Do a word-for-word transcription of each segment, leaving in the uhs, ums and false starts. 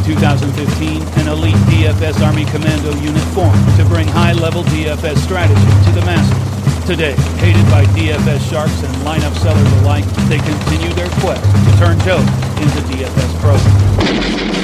two thousand fifteen, an elite D F S Army Commando unit formed to bring high-level D F S strategy to the masses. Today, hated by D F S sharks and lineup sellers alike, they continue their quest to turn Joe into D F S pros.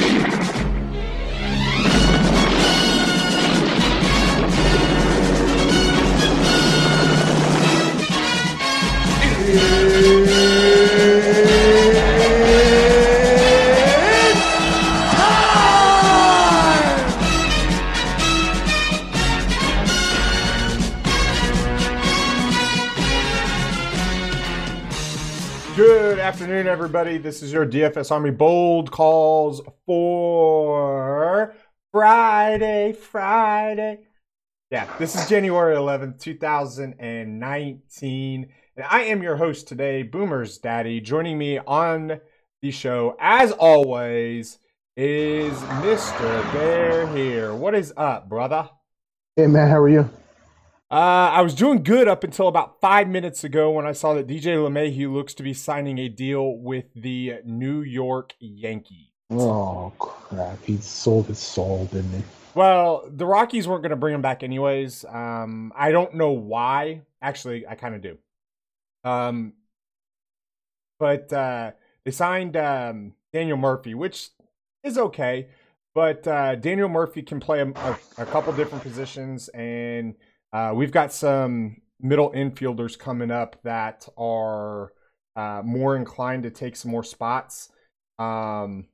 Good afternoon, everybody. This is your D F S Army Bold Calls for Friday, Friday. Yeah, this is January eleventh, two thousand nineteen. And I am your host today, Boomer's Daddy. Joining me on the show, as always, is Mister Bear here. What is up, brother? Hey, man, how are you? Uh, I was doing good up until about five minutes ago when I saw that D J LeMahieu looks to be signing a deal with the New York Yankees. Oh, crap. He sold his soul, didn't he? Well, the Rockies weren't going to bring him back anyways. Um, I don't know why. Actually, I kind of do. Um, but uh, they signed um, Daniel Murphy, which is okay. But uh, Daniel Murphy can play a, a, a couple different positions, and Uh, we've got some middle infielders coming up that are uh, more inclined to take some more spots. Um,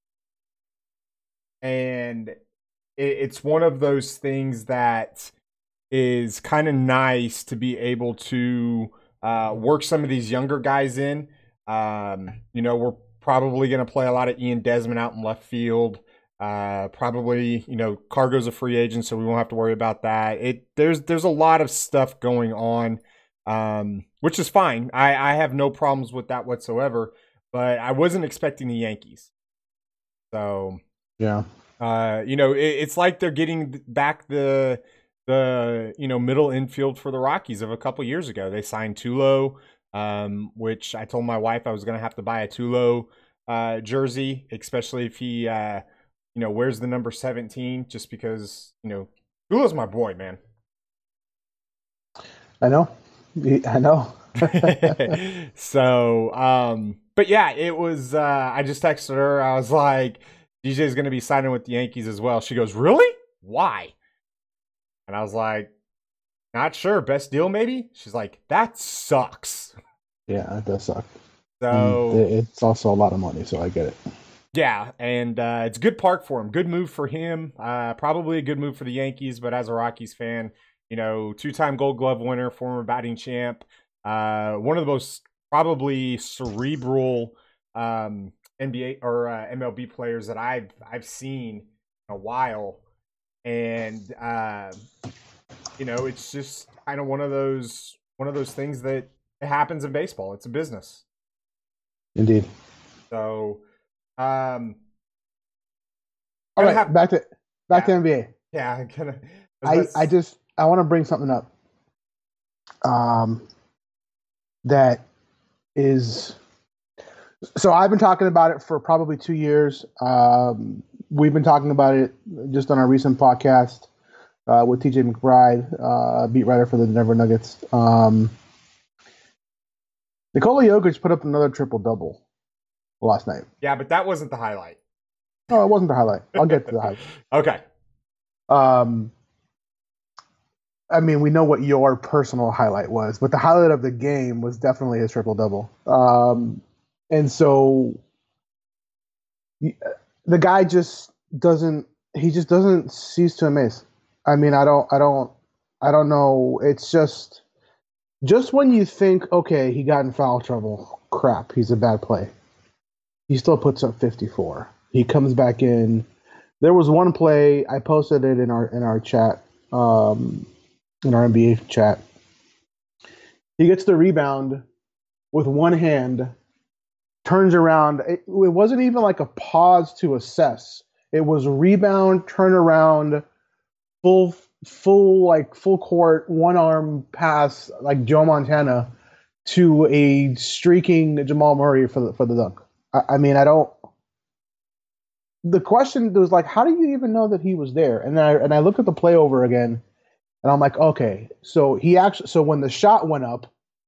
and it, it's one of those things that is kind of nice to be able to uh, work some of these younger guys in. Um, you know, we're probably going to play a lot of Ian Desmond out in left field. Uh, probably, you know, Cargo's a free agent, so we won't have to worry about that. It there's there's a lot of stuff going on, um, which is fine. I, I have no problems with that whatsoever. But I wasn't expecting the Yankees, so yeah. Uh, you know, it, it's like they're getting back the the you know middle infield for the Rockies of a couple years ago. They signed Tulo, um, which I told my wife I was going to have to buy a Tulo uh, jersey, especially if he. Uh, You know, where's the number seventeen? Just because, you know, Tulo's my boy, man. I know. I know. so, um, but yeah, it was, uh, I just texted her. I was like, D J's going to be signing with the Yankees as well. She goes, really? Why? And I was like, not sure. Best deal, maybe? She's like, that sucks. Yeah, it does suck. So it's also a lot of money, so I get it. Yeah, and uh, it's a good park for him. Good move for him. Uh, probably a good move for the Yankees, but as a Rockies fan, you know, two-time Gold Glove winner, former batting champ, uh, one of the most probably cerebral um, N B A or uh, M L B players that I've I've seen in a while, and uh, you know, it's just kind of one of those one of those things that it happens in baseball. It's a business. Indeed. So. Um. All right, have, back to back yeah, to N B A. Yeah, I'm gonna. I, I just I want to bring something up. Um. That is. So I've been talking about it for probably two years. Um, we've been talking about it just on our recent podcast uh, with T J McBride, uh, beat writer for the Denver Nuggets. Um, Nikola Jokic put up another triple double last night. Yeah, but that wasn't the highlight. No, it wasn't the highlight. I'll get to the highlight. Okay. Um, I mean, we know what your personal highlight was, but the highlight of the game was definitely his triple double. Um, and so the guy just doesn't. He just doesn't cease to amaze. I mean, I don't. I don't. I don't know. It's just. Just when you think, okay, he got in foul trouble. Crap, he's a bad play. He still puts up fifty-four. He comes back in. There was one play, I posted it in our in our chat, um, in our N B A chat. He gets the rebound with one hand, turns around. It, it wasn't even like a pause to assess. It was rebound, turn around, full full like full court, one arm pass like Joe Montana to a streaking Jamal Murray for the for the dunk. I, I mean, I don't. the question was like, how do you even know that he was there? And then I and I look at the play over again, and I'm like, okay, so he actually, so when the shot went up,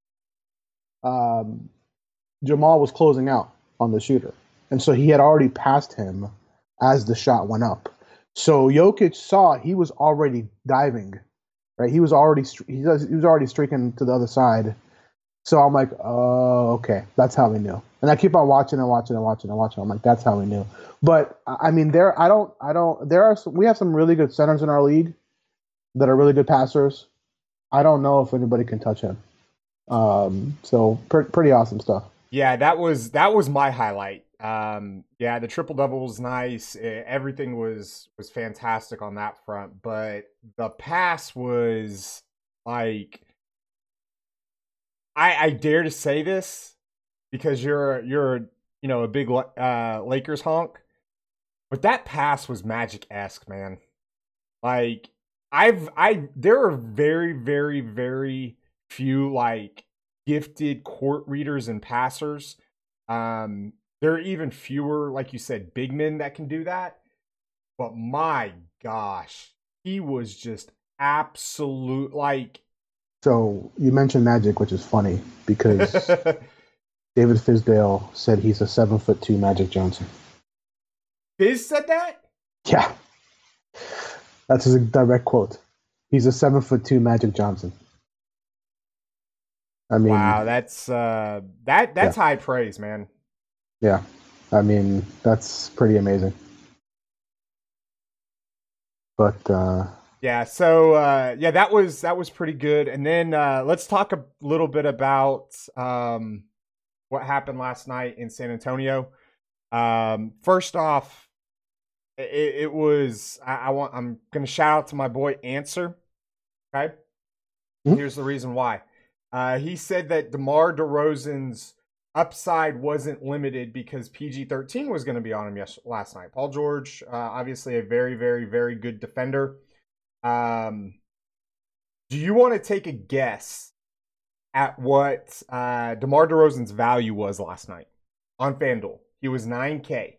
um, Jamal was closing out on the shooter, and so he had already passed him as the shot went up. So Jokic saw he was already diving, right? He was already he was, he was already streaking to the other side. So I'm like, oh, okay, that's how we knew. And I keep on watching and watching and watching and watching. I'm like, that's how we knew. But I mean, there, I don't, I don't. There are some, we have some really good centers in our league that are really good passers. I don't know if anybody can touch him. Um, so pre- pretty awesome stuff. Yeah, that was that was my highlight. Um, yeah, the triple double was nice. It, everything was was fantastic on that front, but the pass was like, I I dare to say this because you're you're you know a big uh, Lakers honk, but that pass was Magic-esque, man. Like I've I there are very very very few like gifted court readers and passers. Um, there are even fewer, like you said, big men that can do that. But my gosh, he was just absolute like. So you mentioned Magic, which is funny because David Fizdale said he's a seven foot two Magic Johnson. Fizz said that? Yeah, that's a direct quote. He's a seven foot two Magic Johnson. I mean, wow, that's uh, that that's yeah. high praise, man. Yeah, I mean that's pretty amazing. But uh, yeah, so uh, yeah, that was that was pretty good. And then uh, let's talk a little bit about um, what happened last night in San Antonio. Um, first off, it, it was I, I want I'm gonna shout out to my boy Answer. Okay, mm-hmm. Here's the reason why. Uh, he said that DeMar DeRozan's upside wasn't limited because P G thirteen was going to be on him yes, last night. Paul George, uh, obviously a very, very, very good defender. Um, do you want to take a guess at what uh, DeMar DeRozan's value was last night on FanDuel? He was nine K.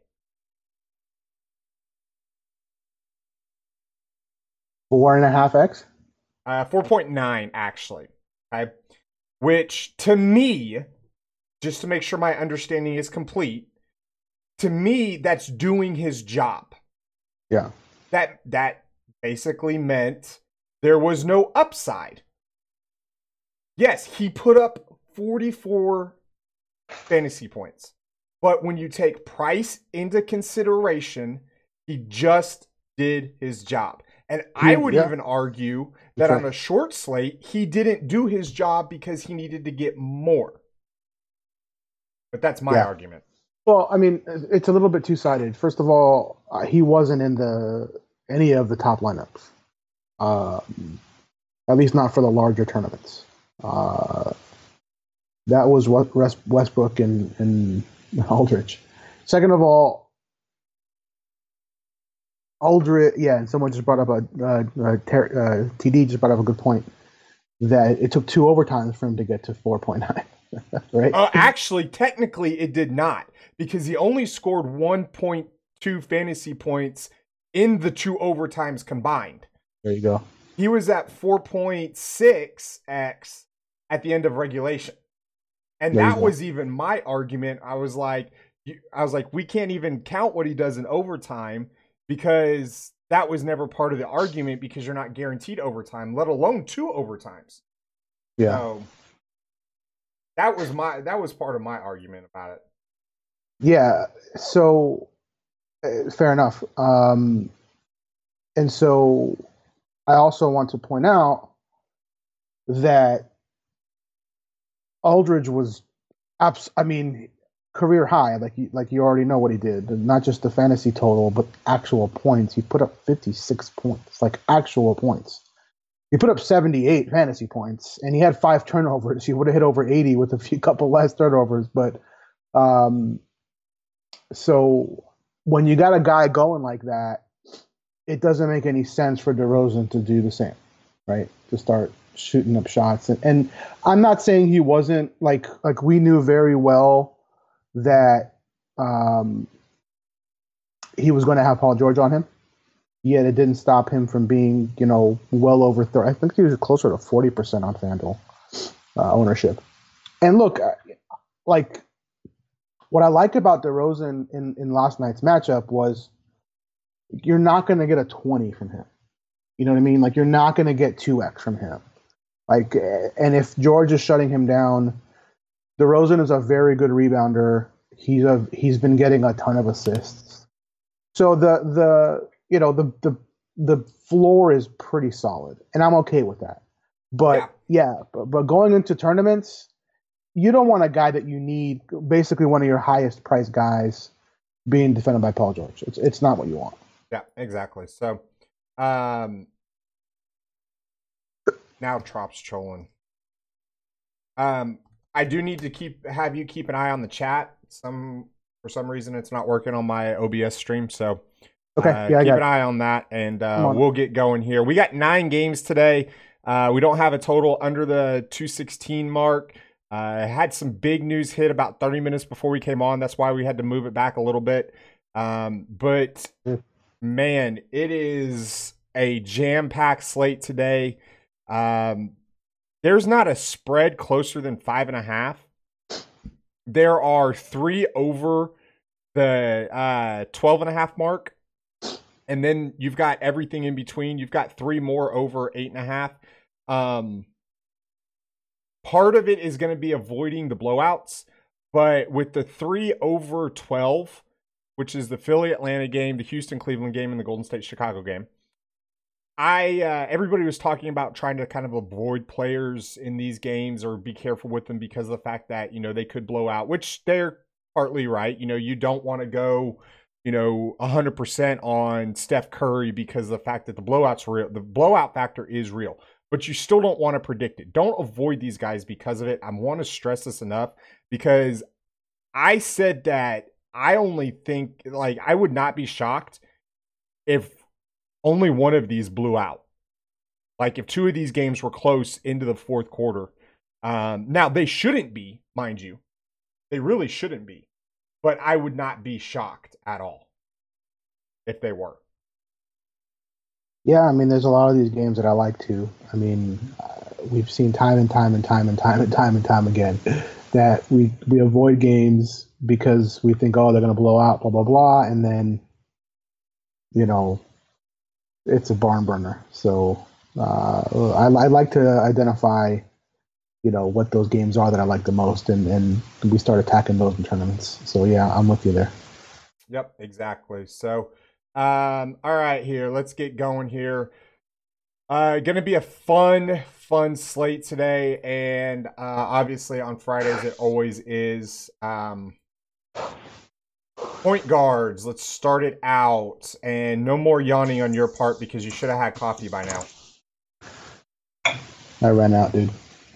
Four and a half X? Uh, four point nine, actually. Okay. Which, to me, just to make sure my understanding is complete, to me, that's doing his job. Yeah. That that basically meant there was no upside. Yes, he put up forty-four fantasy points. But when you take price into consideration, he just did his job. And I would yeah. even argue that on a short slate, he didn't do his job because he needed to get more. But that's my yeah. argument. Well, I mean, it's a little bit two-sided. First of all, uh, he wasn't in the any of the top lineups, uh, at least not for the larger tournaments. Uh, that was Westbrook and, and Aldridge. Second of all, Aldridge, yeah, and someone just brought up a uh, uh, ter- uh, T D just brought up a good point that it took two overtimes for him to get to four point nine. Right? Uh, actually, technically, it did not because he only scored one point two fantasy points in the two overtimes combined. There you go. He was at four point six x at the end of regulation, and there that was even my argument. I was like, I was like, we can't even count what he does in overtime. Because that was never part of the argument because you're not guaranteed overtime, let alone two overtimes. Yeah. So that was my that was part of my argument about it. Yeah. So uh, fair enough. Um, and so I also want to point out that Aldridge was abs- I mean career high, like you, like you already know what he did. Not just the fantasy total, but actual points. He put up fifty-six points, like actual points. He put up seventy-eight fantasy points, and he had five turnovers. He would have hit over eighty with a few couple less turnovers. But um, so when you got a guy going like that, it doesn't make any sense for DeRozan to do the same, right? To start shooting up shots, and, and I'm not saying he wasn't like like we knew very well that um, he was going to have Paul George on him. Yet it didn't stop him from being, you know, well over thirty. I think he was closer to forty percent on FanDuel uh, ownership. And look, like, what I like about DeRozan in, in last night's matchup was you're not going to get a twenty from him. You know what I mean? Like, you're not going to get two X from him. Like, and if George is shutting him down, DeRozan is a very good rebounder. He's a he's been getting a ton of assists. So the the you know the the the floor is pretty solid, and I'm okay with that. But yeah, yeah but, but going into tournaments, you don't want a guy that you need, basically one of your highest priced guys, being defended by Paul George. It's it's not what you want. Yeah, exactly. So um, now Trop's trolling. Um, I do need to keep have you keep an eye on the chat. Some for some reason it's not working on my O B S stream, so okay, uh, yeah, keep an it. eye on that, and uh, we'll get going here. We got nine games today. Uh, we don't have a total under the two sixteen mark. Uh, had some big news hit about thirty minutes before we came on. That's why we had to move it back a little bit. Um, but man, it is a jam-packed slate today. Um, there's not a spread closer than five and a half. There are three over the uh, twelve and a half mark. And then you've got everything in between. You've got three more over eight and a half. Um, part of it is going to be avoiding the blowouts. But with the three over twelve, which is the Philly Atlanta game, the Houston Cleveland game, and the Golden State Chicago game, I uh, everybody was talking about trying to kind of avoid players in these games or be careful with them because of the fact that, you know, they could blow out, which they're partly right. You know, you don't want to go, you know, one hundred percent on Steph Curry because of the fact that the blowout's real. The blowout factor is real, but you still don't want to predict it. Don't avoid these guys because of it. I want to stress this enough because I said that I only think, like, I would not be shocked if only one of these blew out. Like, if two of these games were close into the fourth quarter. Um, now, they shouldn't be, mind you. They really shouldn't be. But I would not be shocked at all if they were. Yeah, I mean, there's a lot of these games that I like too. I mean, uh, we've seen time and time and time and time and time and time again that we, we avoid games because we think, oh, they're going to blow out, blah, blah, blah. And then, you know, it's a barn burner. So uh, I, I like to identify, you know, what those games are that I like the most, and, and we start attacking those in tournaments. So yeah, I'm with you there. Yep, exactly. So, um, all right, here, let's get going here. Uh, going to be a fun, fun slate today, and uh, obviously on Fridays it always is. Um, Point guards, let's start it out. And no more yawning on your part because you should have had coffee by now. I ran out, dude.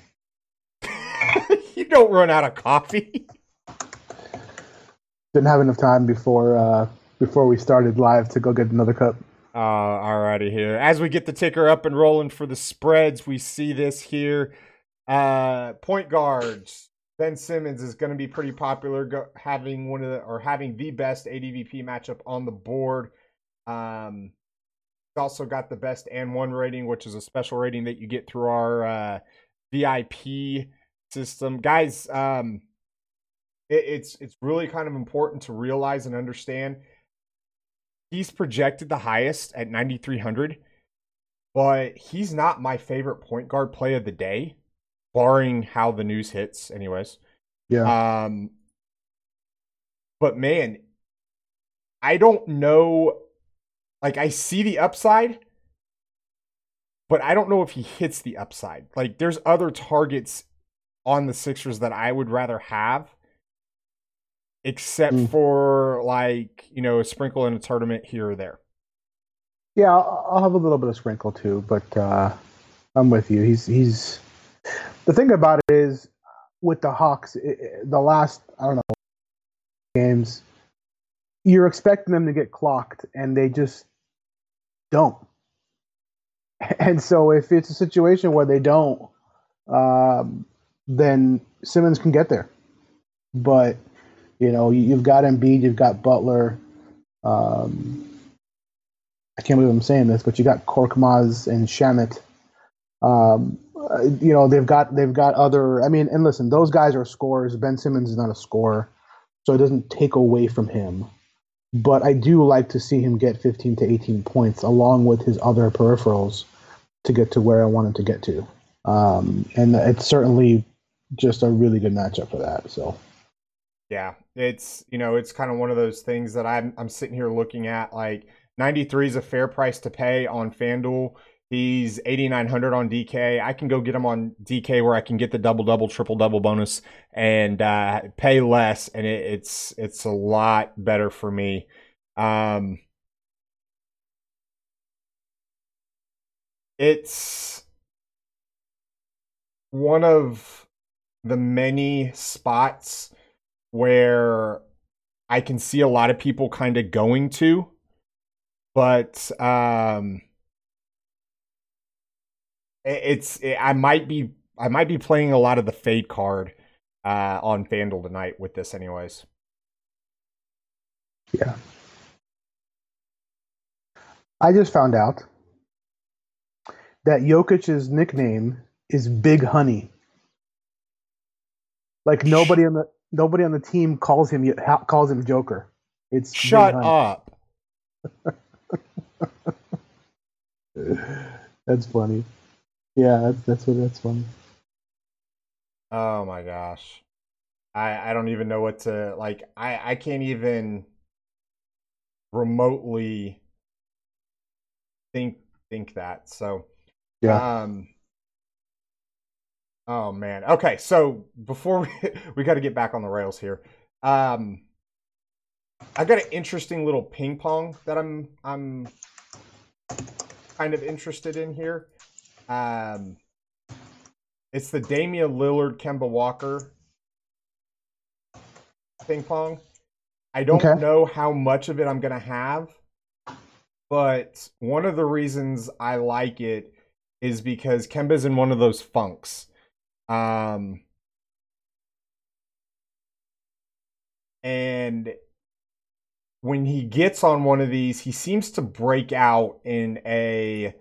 You don't run out of coffee. Didn't have enough time before uh, before we started live to go get another cup. Uh, alrighty here. As we get the ticker up and rolling for the spreads, we see this here. Uh, point guards. Ben Simmons is going to be pretty popular, go, having one of the or having the best A D V P matchup on the board. Um, he's also got the best and one rating, which is a special rating that you get through our uh, V I P system, guys. Um, it, it's it's really kind of important to realize and understand. He's projected the highest at ninety-three hundred, but he's not my favorite point guard play of the day. Barring how the news hits, anyways. Yeah. Um, but man, I don't know. Like, I see the upside, but I don't know if he hits the upside. Like, there's other targets on the Sixers that I would rather have, except mm. for, like, you know, a sprinkle in a tournament here or there. Yeah, I'll, I'll have a little bit of sprinkle too, but uh, I'm with you. He's he's. The thing about it is, with the Hawks, it, the last, I don't know, games, you're expecting them to get clocked, and they just don't. And so if it's a situation where they don't, um, then Simmons can get there. But, you know, you've got Embiid, you've got Butler, Um, I can't believe I'm saying this, but you got Korkmaz and Shamit. Um, uh, you know, they've got they've got other. I mean, and listen, those guys are scorers. Ben Simmons is not a scorer, so it doesn't take away from him. But I do like to see him get fifteen to eighteen points along with his other peripherals to get to where I want him to get to. Um, and it's certainly just a really good matchup for that. So, yeah, it's you know it's kind of one of those things that I'm I'm sitting here looking at. Like ninety-three is a fair price to pay on FanDuel. He's eighty-nine hundred on D K. I can go get him on D K where I can get the double double, triple double bonus and uh, pay less, and it, it's it's a lot better for me. Um, it's one of the many spots where I can see a lot of people kind of going to, but um. It's it, I might be I might be playing a lot of the fade card uh, on FanDuel tonight with this, anyways. Yeah, I just found out that Jokic's nickname is Big Honey. Like nobody on the nobody on the team calls him calls him Joker. It's shut up. That's funny. Yeah, that's that's what that's funny. Oh my gosh, I I don't even know what to like. I I can't even remotely think think that. So yeah. Um. Oh man. Okay, so before we we got to get back on the rails here. Um. I got an interesting little ping pong that I'm I'm kind of interested in here. Um, it's the Damian Lillard, Kemba Walker ping pong. I don't okay. know how much of it I'm going to have, but one of the reasons I like it is because Kemba's in one of those funks. Um, and when he gets on one of these, he seems to break out in a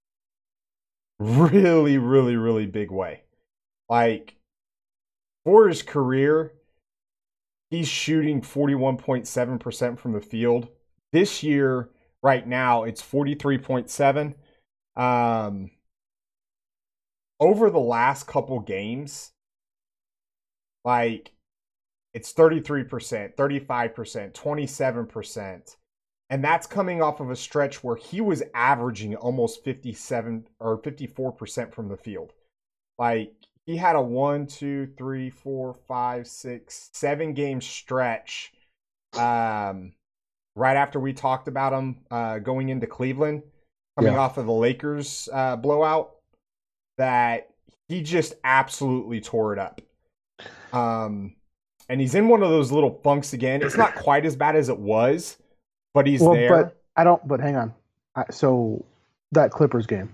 really, really, really big way. Like, for his career, he's shooting forty-one point seven percent from the field. This year, right now, it's forty-three point seven. Um, over the last couple games, like, it's thirty-three percent, thirty-five percent, twenty-seven percent. And that's coming off of a stretch where he was averaging almost fifty-seven or fifty-four percent from the field. Like, he had a one, two, three, four, five, six, seven game stretch um, right after we talked about him uh, going into Cleveland, coming yeah. off of the Lakers uh, blowout, that he just absolutely tore it up. Um, and he's in one of those little funks again. It's not quite as bad as it was, but he's well, there. But I don't. But hang on. I, so that Clippers game,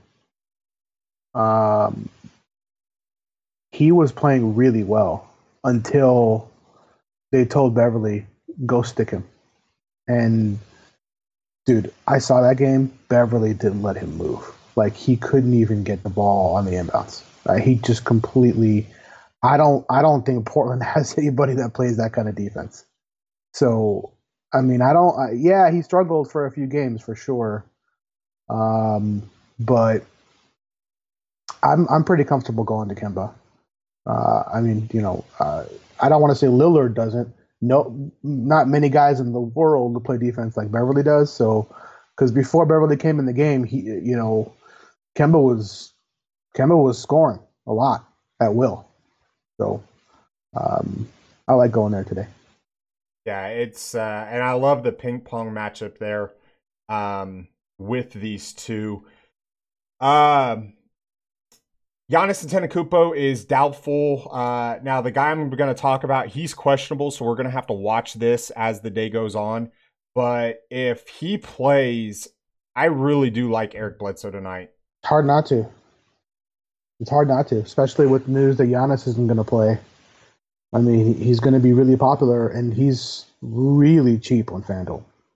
um, he was playing really well until they told Beverly go stick him. And dude, I saw that game. Beverly didn't let him move. Like he couldn't even get the ball on the inbounds. Right? He just completely. I don't. I don't think Portland has anybody that plays that kind of defense. So. I mean, I don't. Uh, yeah, he struggled for a few games for sure, um, but I'm I'm pretty comfortable going to Kemba. Uh, I mean, you know, uh, I don't want to say Lillard doesn't. No, not many guys in the world play defense like Beverly does. So, because before Beverly came in the game, he, you know, Kemba was Kemba was scoring a lot at will. So, um, I like going there today. Yeah, it's uh, and I love the ping pong matchup there um, with these two. Um, Giannis Antetokounmpo is doubtful. Uh, now, the guy I'm going to talk about, he's questionable, so we're going to have to watch this as the day goes on. But if he plays, I really do like Eric Bledsoe tonight. It's hard not to. It's hard not to, especially with news that Giannis isn't going to play. I mean, he's going to be really popular, and he's really cheap on FanDuel.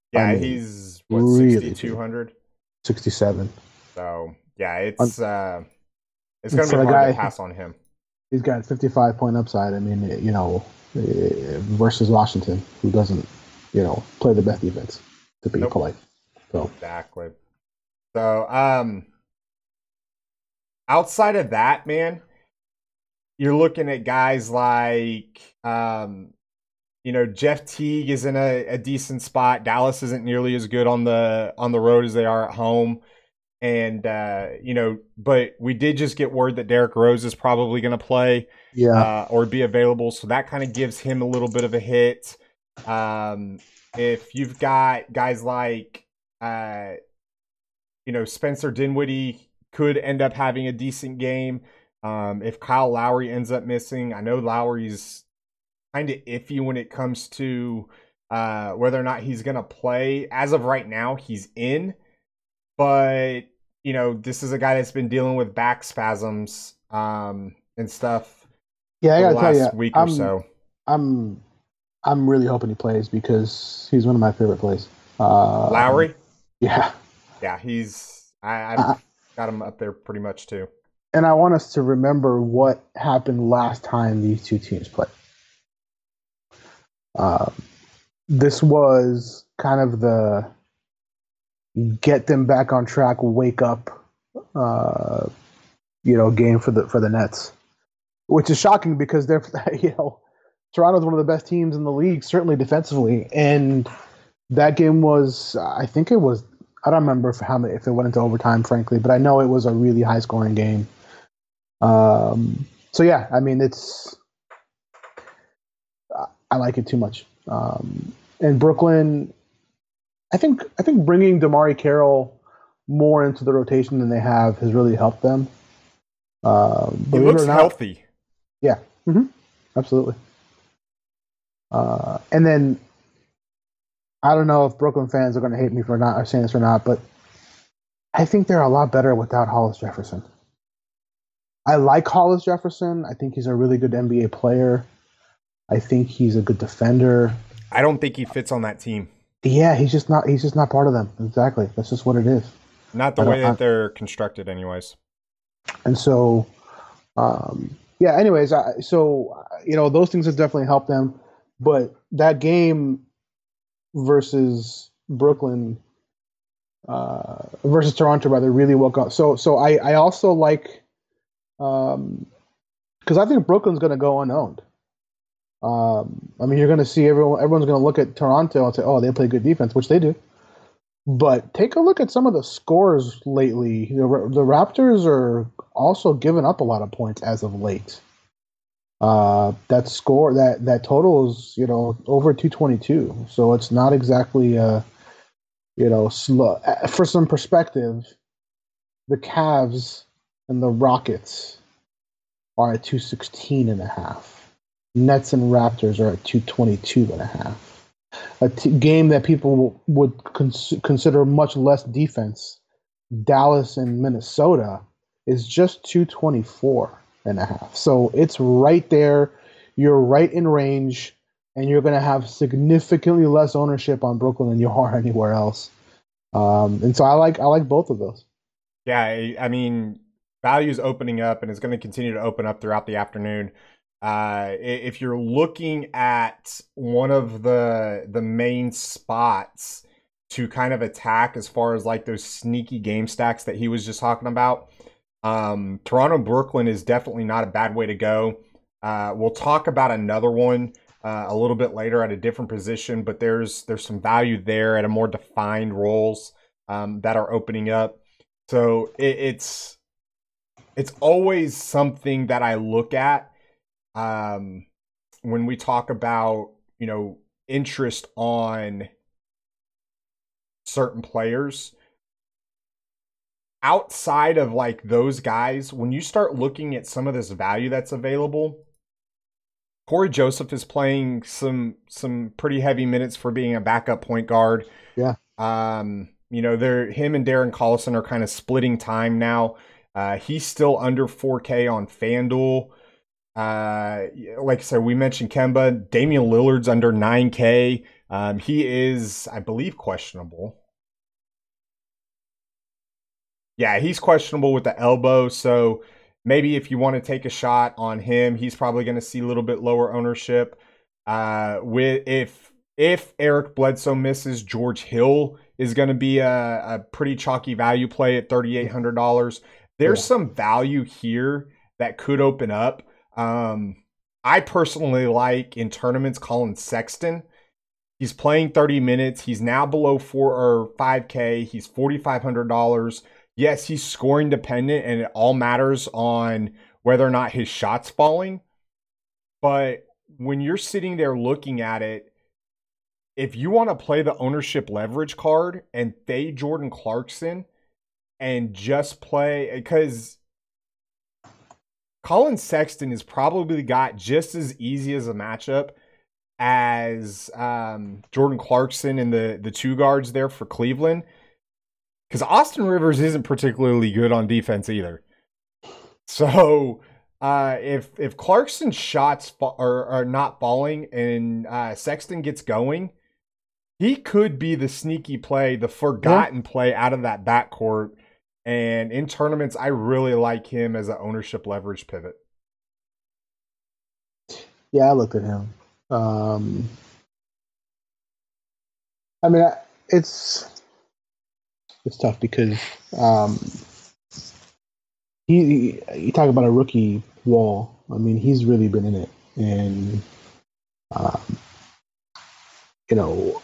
Yeah, I mean, he's what really sixty-two hundred. sixty-seven. So yeah, it's uh, it's And gonna be for the hard guy- to pass on him. He's got fifty-five point upside. I mean, you know, eh, versus Washington, who doesn't, you know, play the best defense, to be Nope. polite. So Exactly. So um, outside of that, man, you're looking at guys like um, you know, Jeff Teague is in a, a decent spot. Dallas isn't nearly as good on the on the road as they are at home. And, uh, you know, but we did just get word that Derrick Rose is probably going to play yeah, uh, or be available. So that kind of gives him a little bit of a hit. Um, if you've got guys like, uh, you know, Spencer Dinwiddie could end up having a decent game. Um, if Kyle Lowry ends up missing, I know Lowry's kind of iffy when it comes to uh, whether or not he's going to play. As of right now, he's in. But, you know, this is a guy that's been dealing with back spasms um, and stuff yeah. I for the gotta tell last you, week I'm, or so. I'm, I'm really hoping he plays because he's one of my favorite plays. Uh, Lowry? Yeah, Yeah, he's I, I've Uh, got him up there pretty much too. and I want us to remember what happened last time these two teams played. Uh, this was kind of the get them back on track, wake up, uh, you know, game for the for the Nets, which is shocking because they're, you know, Toronto's one of the best teams in the league, certainly defensively, and that game was, I think it was, I don't remember if how many, if it went into overtime, frankly, but I know it was a really high scoring game. Um, so yeah, I mean, it's, I like it too much. Um, and Brooklyn, I think I think bringing DeMarre Carroll more into the rotation than they have has really helped them. Uh, He believe looks it or not, healthy. yeah, hmm absolutely. Uh, and then I don't know if Brooklyn fans are going to hate me for not or saying this or not, but I think they're a lot better without Hollis Jefferson. I like Hollis Jefferson. I think he's a really good N B A player. I think he's a good defender. I don't think he fits on that team. Yeah, he's just not. He's just not part of them. Exactly. That's just what it is. Not the I don't- way that I- they're constructed, anyways. And so, um, yeah. Anyways, I, so uh, you know, those things have definitely helped them. But that game versus Brooklyn, uh, versus Toronto, rather, really woke up. So, so I, I also like, um, because I think Brooklyn's going to go unowned. Um, I mean, you're going to see everyone. Everyone's going to look at Toronto and say, "Oh, they play good defense," which they do. But take a look at some of the scores lately. The, the Raptors are also giving up a lot of points as of late. Uh, that score, that that total is, you know, over two twenty-two. So it's not exactly, uh, you know, slow. For some perspective, the Cavs and the Rockets are at two sixteen and a half. Nets and Raptors are at two twenty-two and a half. A t- game that people would cons- consider much less defense, Dallas and Minnesota, is just two twenty-four and a half. So it's right there. You're right in range, and you're going to have significantly less ownership on Brooklyn than you are anywhere else. Um, and so I like I like both of those. Yeah, I, I mean, value's opening up and it's going to continue to open up throughout the afternoon. Uh, if you're looking at one of the the main spots to kind of attack as far as like those sneaky game stacks that he was just talking about, um, Toronto Brooklyn is definitely not a bad way to go. Uh, we'll talk about another one uh, a little bit later at a different position, but there's there's some value there at a more defined roles um, that are opening up. So it, it's it's always something that I look at um, when we talk about, you know, interest on certain players. Outside of like those guys, when you start looking at some of this value that's available, Corey Joseph is playing some some pretty heavy minutes for being a backup point guard. Yeah. Um, you know, they're him and Darren Collison are kind of splitting time now. Uh, he's still under four K on FanDuel. Uh, like I said, we mentioned Kemba. Damian Lillard's under nine K. Um, he is, I believe, questionable. Yeah, he's questionable with the elbow, so maybe if you want to take a shot on him, he's probably going to see a little bit lower ownership. Uh, with if if Eric Bledsoe misses, George Hill is going to be a, a pretty chalky value play at thirty-eight hundred dollars. There's yeah. some value here that could open up. Um, I personally like in tournaments Colin Sexton. He's playing thirty minutes. He's now below four or five K. He's forty-five hundred dollars. Yes, he's scoring dependent, and it all matters on whether or not his shot's falling. But when you're sitting there looking at it, if you want to play the ownership leverage card and fade Jordan Clarkson and just play, because Colin Sexton has probably got just as easy as a matchup as um, Jordan Clarkson and the, the two guards there for Cleveland. Because Austin Rivers isn't particularly good on defense either. So uh, if if Clarkson's shots fa- are, are not falling and uh, Sexton gets going, he could be the sneaky play, the forgotten yeah. play out of that backcourt. And in tournaments, I really like him as an ownership leverage pivot. Yeah, I looked at him. Um, I mean, it's... It's tough because um, he, he you talk about a rookie wall. I mean, he's really been in it, and um, you know,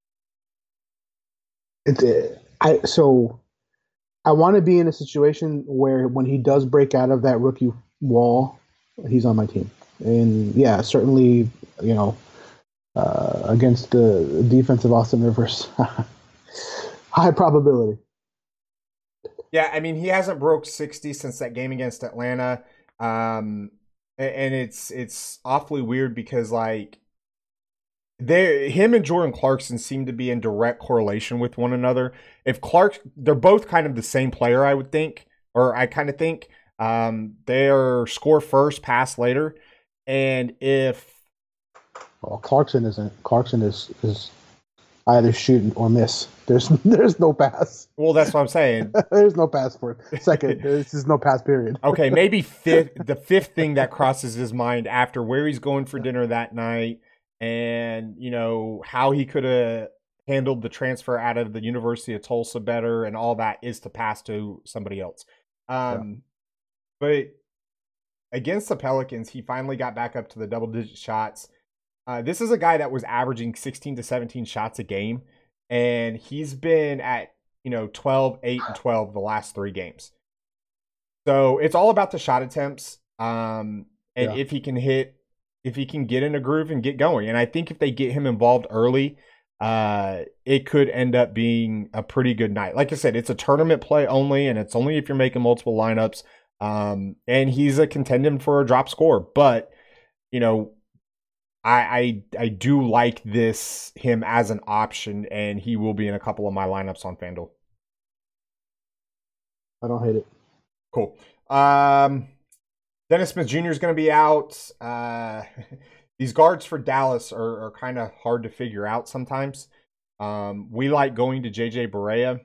it's it, I so I want to be in a situation where when he does break out of that rookie wall, he's on my team, and yeah, certainly, you know, uh, against the defensive Austin Rivers. High probability. Yeah, I mean, he hasn't broke sixty since that game against Atlanta. Um, and it's it's awfully weird because, like, they him and Jordan Clarkson seem to be in direct correlation with one another. If Clark, they're both kind of the same player, I would think, or I kind of think. Um, they're score first, pass later. And if... Well, Clarkson isn't. Clarkson is... is... either shoot or miss. There's there's no pass. Well, that's what I'm saying. There's no pass for it. Second, there's just no pass period. Okay, maybe fifth. The fifth thing that crosses his mind after where he's going for dinner that night, and you know how he could have handled the transfer out of the University of Tulsa better, and all that is to pass to somebody else. Um, yeah. But against the Pelicans, he finally got back up to the double digit shots. Uh, this is a guy that was averaging sixteen to seventeen shots a game, and he's been at, you know, twelve, eight, and twelve the last three games. So it's all about the shot attempts, um, and yeah. if he can hit, if he can get in a groove and get going. And I think if they get him involved early, uh, it could end up being a pretty good night. Like I said, it's a tournament play only, and it's only if you're making multiple lineups. Um, and he's a contending for a drop score, but you know. I, I I do like this him as an option, and he will be in a couple of my lineups on FanDuel. I don't hate it. Cool. Um, Dennis Smith Junior is going to be out. Uh, these guards for Dallas are, are kind of hard to figure out sometimes. Um, we like going to J J Barea.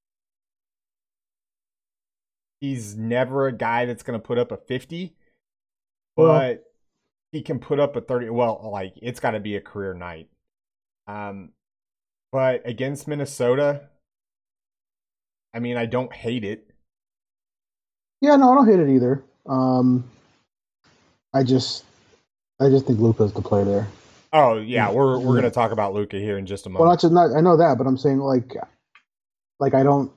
He's never a guy that's going to put up a fifty, but... Well, he can put up a thirty. Well, like, it's got to be a career night. Um, but against Minnesota, I mean, I don't hate it. Yeah, no, I don't hate it either. Um, I just, I just think Luka's the player there. Oh yeah, we're we're gonna talk about Luka here in just a moment. Well, not just not. I know that, but I'm saying like, like I don't.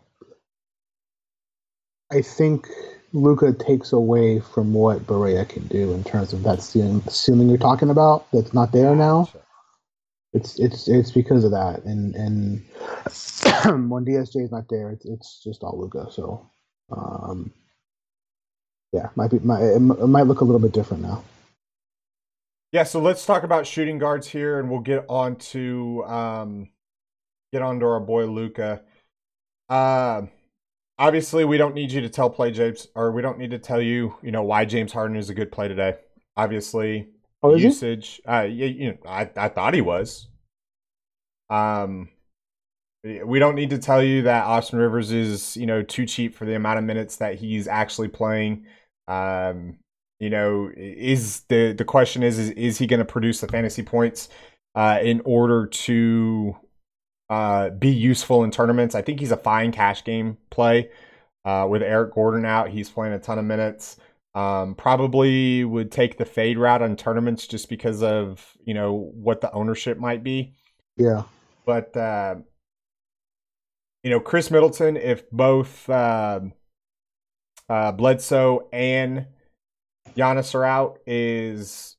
I think Luka takes away from what Barea can do in terms of that ceiling, ceiling you're talking about that's not there now. It's it's it's because of that, and and when D S J is not there, it's it's just all Luka. So, um, yeah, might be might it might look a little bit different now. Yeah, so let's talk about shooting guards here, and we'll get on to um, get on to our boy Luka. Uh, obviously, we don't need you to tell play James, or we don't need to tell you, you know, why James Harden is a good play today. Obviously, oh, usage. Uh, you, you know, I I thought he was. Um, we don't need to tell you that Austin Rivers is, you know, too cheap for the amount of minutes that he's actually playing. Um, you know, is the the question is is, is he going to produce the fantasy points uh, in order to uh, be useful in tournaments? I think he's a fine cash game play. Uh, with Eric Gordon out, he's playing a ton of minutes. Um, probably would take the fade route on tournaments just because of, you know, what the ownership might be. Yeah. But, uh, you know, Chris Middleton, if both uh, uh, Bledsoe and Giannis are out, is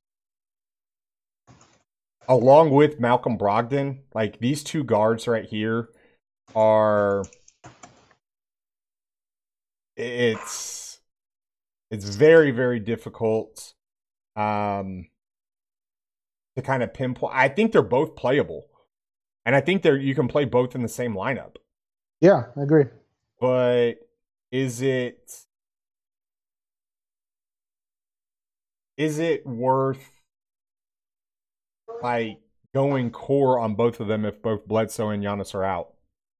along with Malcolm Brogdon, like these two guards right here are, it's, it's very, very difficult um, to kind of pinpoint. I think they're both playable. And I think they're, you can play both in the same lineup. Yeah, I agree. But is it is it worth like going core on both of them if both Bledsoe and Giannis are out?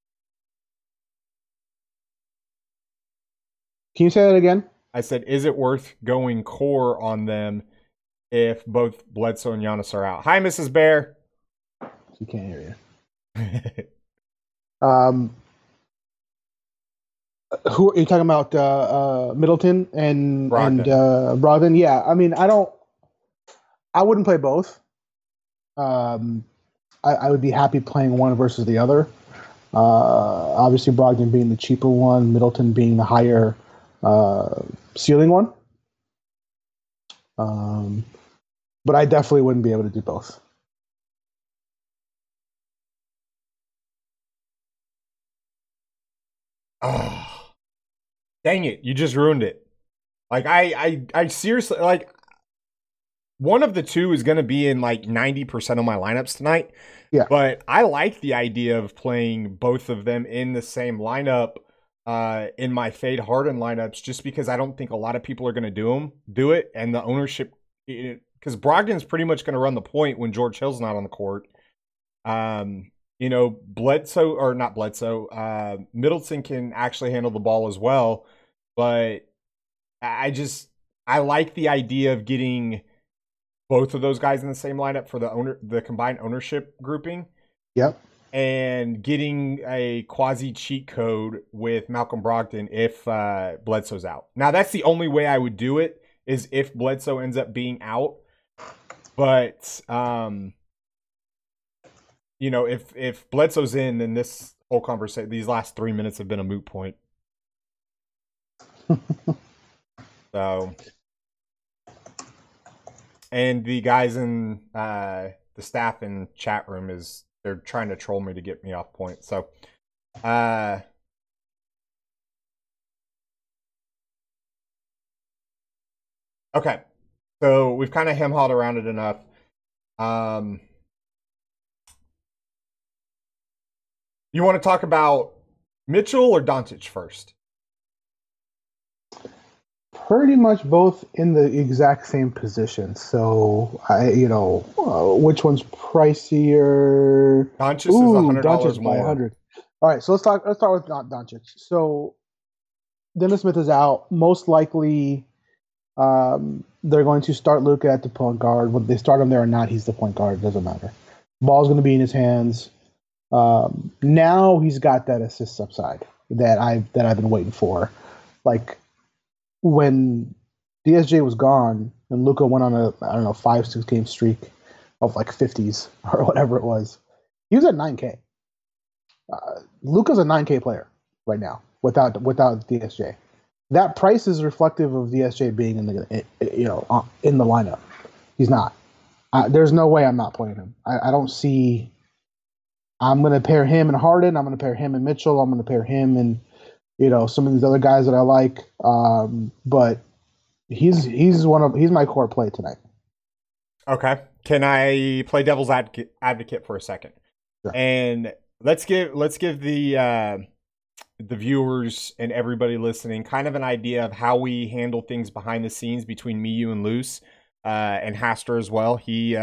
Can you say that again? I said, is it worth going core on them if both Bledsoe and Giannis are out? Hi, Missus Bear. She can't hear you. um, who are you talking about? Uh, uh, Middleton and Brogdon. and uh, Brogdon. Yeah, I mean, I don't. I wouldn't play both. Um, I, I would be happy playing one versus the other. Uh, obviously, Brogdon being the cheaper one, Middleton being the higher uh, ceiling one. Um, but I definitely wouldn't be able to do both. Oh, dang it. You just ruined it. Like, I, I, I seriously, like, one of the two is going to be in like ninety percent of my lineups tonight. Yeah. But I like the idea of playing both of them in the same lineup uh, in my Fade Harden lineups, just because I don't think a lot of people are going to do them, do it. And the ownership, because Brogdon's pretty much going to run the point when George Hill's not on the court. Um, you know, Bledsoe, or not Bledsoe, uh, Middleton can actually handle the ball as well. But I just, I like the idea of getting both of those guys in the same lineup for the owner, the combined ownership grouping. Yep. And getting a quasi cheat code with Malcolm Brogdon if uh, Bledsoe's out. Now, that's the only way I would do it, is if Bledsoe ends up being out. But, um, you know, if, if Bledsoe's in, then this whole conversation, these last three minutes have been a moot point. So... And the guys in uh, the staff in chat room is they're trying to troll me to get me off point. So, uh, okay. So we've kind of hem-hawed around it enough. Um, you want to talk about Mitchell or Doncic first? Pretty much both in the exact same position. So I, you know, uh, which one's pricier? Doncic is a hundred dollars Doncic more. by a hundred. All right, so let's talk. Let's start with not Doncic. So Dennis Smith is out. Most likely, um, they're going to start Luka at the point guard. Whether they start him there or not, he's the point guard. It doesn't matter. Ball's going to be in his hands. Um, now he's got that assist upside that I that I've been waiting for, like. When D S J was gone and Luka went on a, I don't know, five, six game streak of like fifties or whatever it was, he was at nine K. Uh, Luka's a nine K player right now without without D S J. That price is reflective of D S J being in the you know in the lineup. He's not. Uh, there's no way I'm not playing him. I, I don't see. I'm going to pair him and Harden. I'm going to pair him and Mitchell. I'm going to pair him and. You know, some of these other guys that I like, um, but he's he's one of he's my core play tonight. Okay, can I play devil's advocate, advocate for a second? Sure. And let's give let's give the uh, the viewers and everybody listening kind of an idea of how we handle things behind the scenes between me, you, and Luce, uh, and Haster as well. He uh,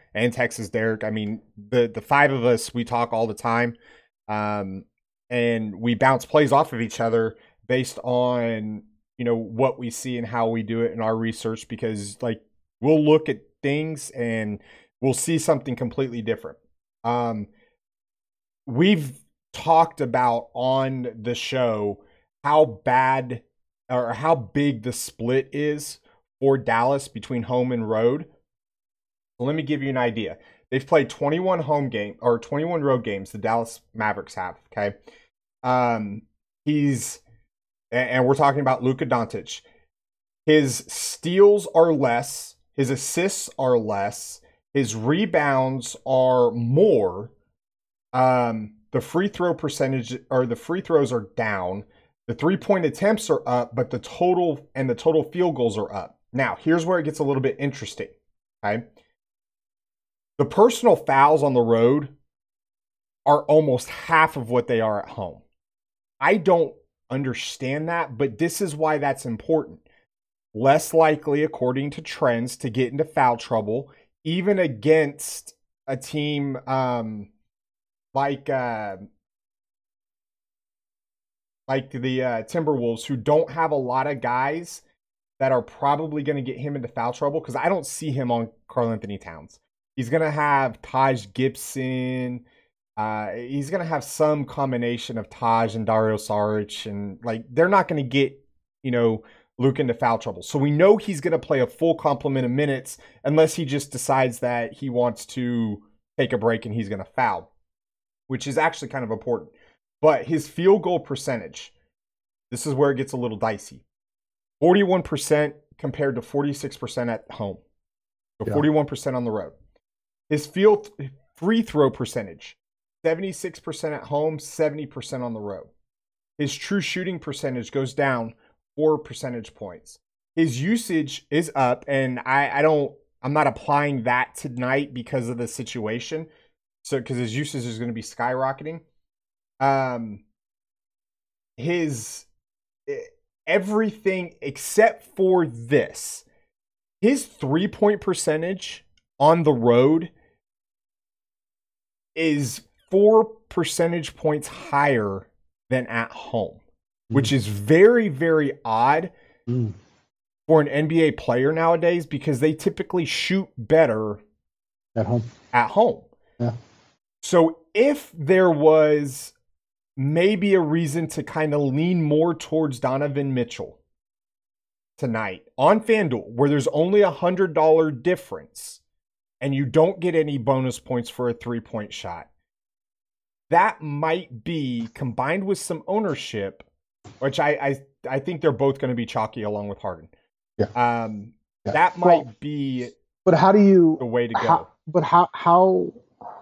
and Texas Derek. I mean, the the five of us, we talk all the time, um, and we bounce plays off of each other based on, you know, what we see and how we do it in our research, because like we'll look at things and we'll see something completely different. Um, we've talked about on the show how bad or how big the split is for Dallas between home and road. So let me give you an idea. They've played twenty-one home game or twenty-one road games. The Dallas Mavericks have. Okay, um, he's and we're talking about Luka Doncic. His steals are less. His assists are less. His rebounds are more. Um, the free throw percentage or the free throws are down. The three-point attempts are up, but the total and the total field goals are up. Now, here's where it gets a little bit interesting. Okay. The personal fouls on the road are almost half of what they are at home. I don't understand that, but this is why that's important. Less likely, according to trends, to get into foul trouble, even against a team um, like uh, like the uh, Timberwolves, who don't have a lot of guys that are probably going to get him into foul trouble, because I don't see him on Karl-Anthony Towns. He's going to have Taj Gibson. Uh, he's going to have some combination of Taj and Dario Saric, and like they're not going to get, you know, Luke into foul trouble. So we know he's going to play a full complement of minutes unless he just decides that he wants to take a break and he's going to foul, which is actually kind of important. But his field goal percentage, this is where it gets a little dicey. forty-one percent compared to forty-six percent at home. So yeah. forty-one percent on the road. His field free throw percentage, seventy-six percent at home, seventy percent on the road. His true shooting percentage goes down four percentage points. His usage is up, and I, I don't, I'm not applying that tonight because of the situation. So, because his usage is going to be skyrocketing. Um, his everything except for this, his three-point percentage on the road is four percentage points higher than at home, mm. which is very, very odd mm. for an N B A player nowadays, because they typically shoot better at home. At home. Yeah. So if there was maybe a reason to kind of lean more towards Donovan Mitchell tonight on FanDuel, where there's only a one hundred dollars difference and you don't get any bonus points for a three-point shot, that might be, combined with some ownership, which I I, I think they're both going to be chalky along with Harden. Yeah. Um, yeah. That might well, be but how do you, the way to go. How, but how how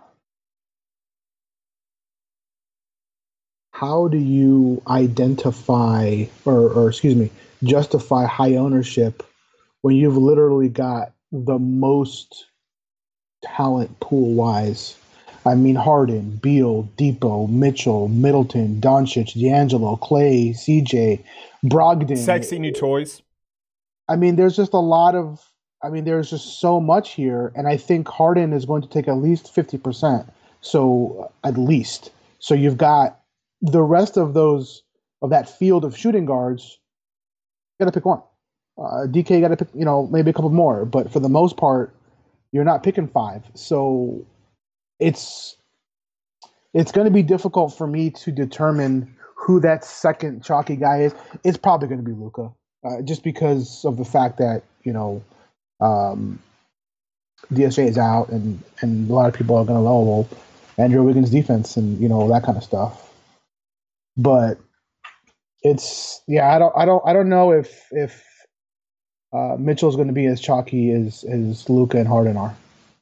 how do you identify or, or excuse me, justify high ownership when you've literally got the most talent pool wise? I mean, Harden, Beal, Depot, Mitchell, Middleton, Doncic, D'Angelo, Clay, C J, Brogdon. Sexy new toys. I mean, there's just a lot of, I mean, there's just so much here. And I think Harden is going to take at least fifty percent. So at least. So you've got the rest of those, of that field of shooting guards, you got to pick one. Uh, D K got to pick, you know, maybe a couple more. But for the most part, you're not picking five. So it's it's going to be difficult for me to determine who that second chalky guy is. It's probably going to be Luka, uh, just because of the fact that, you know, um, D S J is out, and, and a lot of people are going to know, well, Andrew Wiggins' defense and, you know, that kind of stuff. But it's, yeah, I don't, I don't, I don't know if if uh, Mitchell's going to be as chalky as as Luka and Harden are.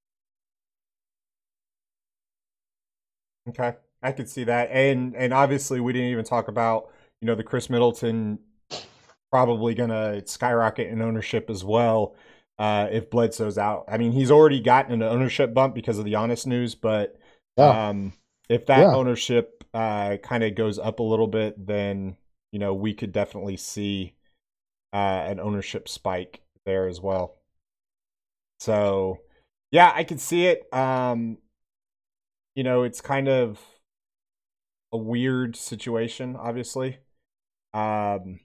Okay, I could see that, and and obviously we didn't even talk about, you know, the Chris Middleton probably gonna skyrocket in ownership as well uh, if Bledsoe's out. I mean, he's already gotten an ownership bump because of the Honest news, but yeah. um, if that yeah. ownership uh, kind of goes up a little bit, then, you know, we could definitely see uh, an ownership spike there as well. So Yeah, I can see it. Um, you know, it's kind of a weird situation, obviously. Um,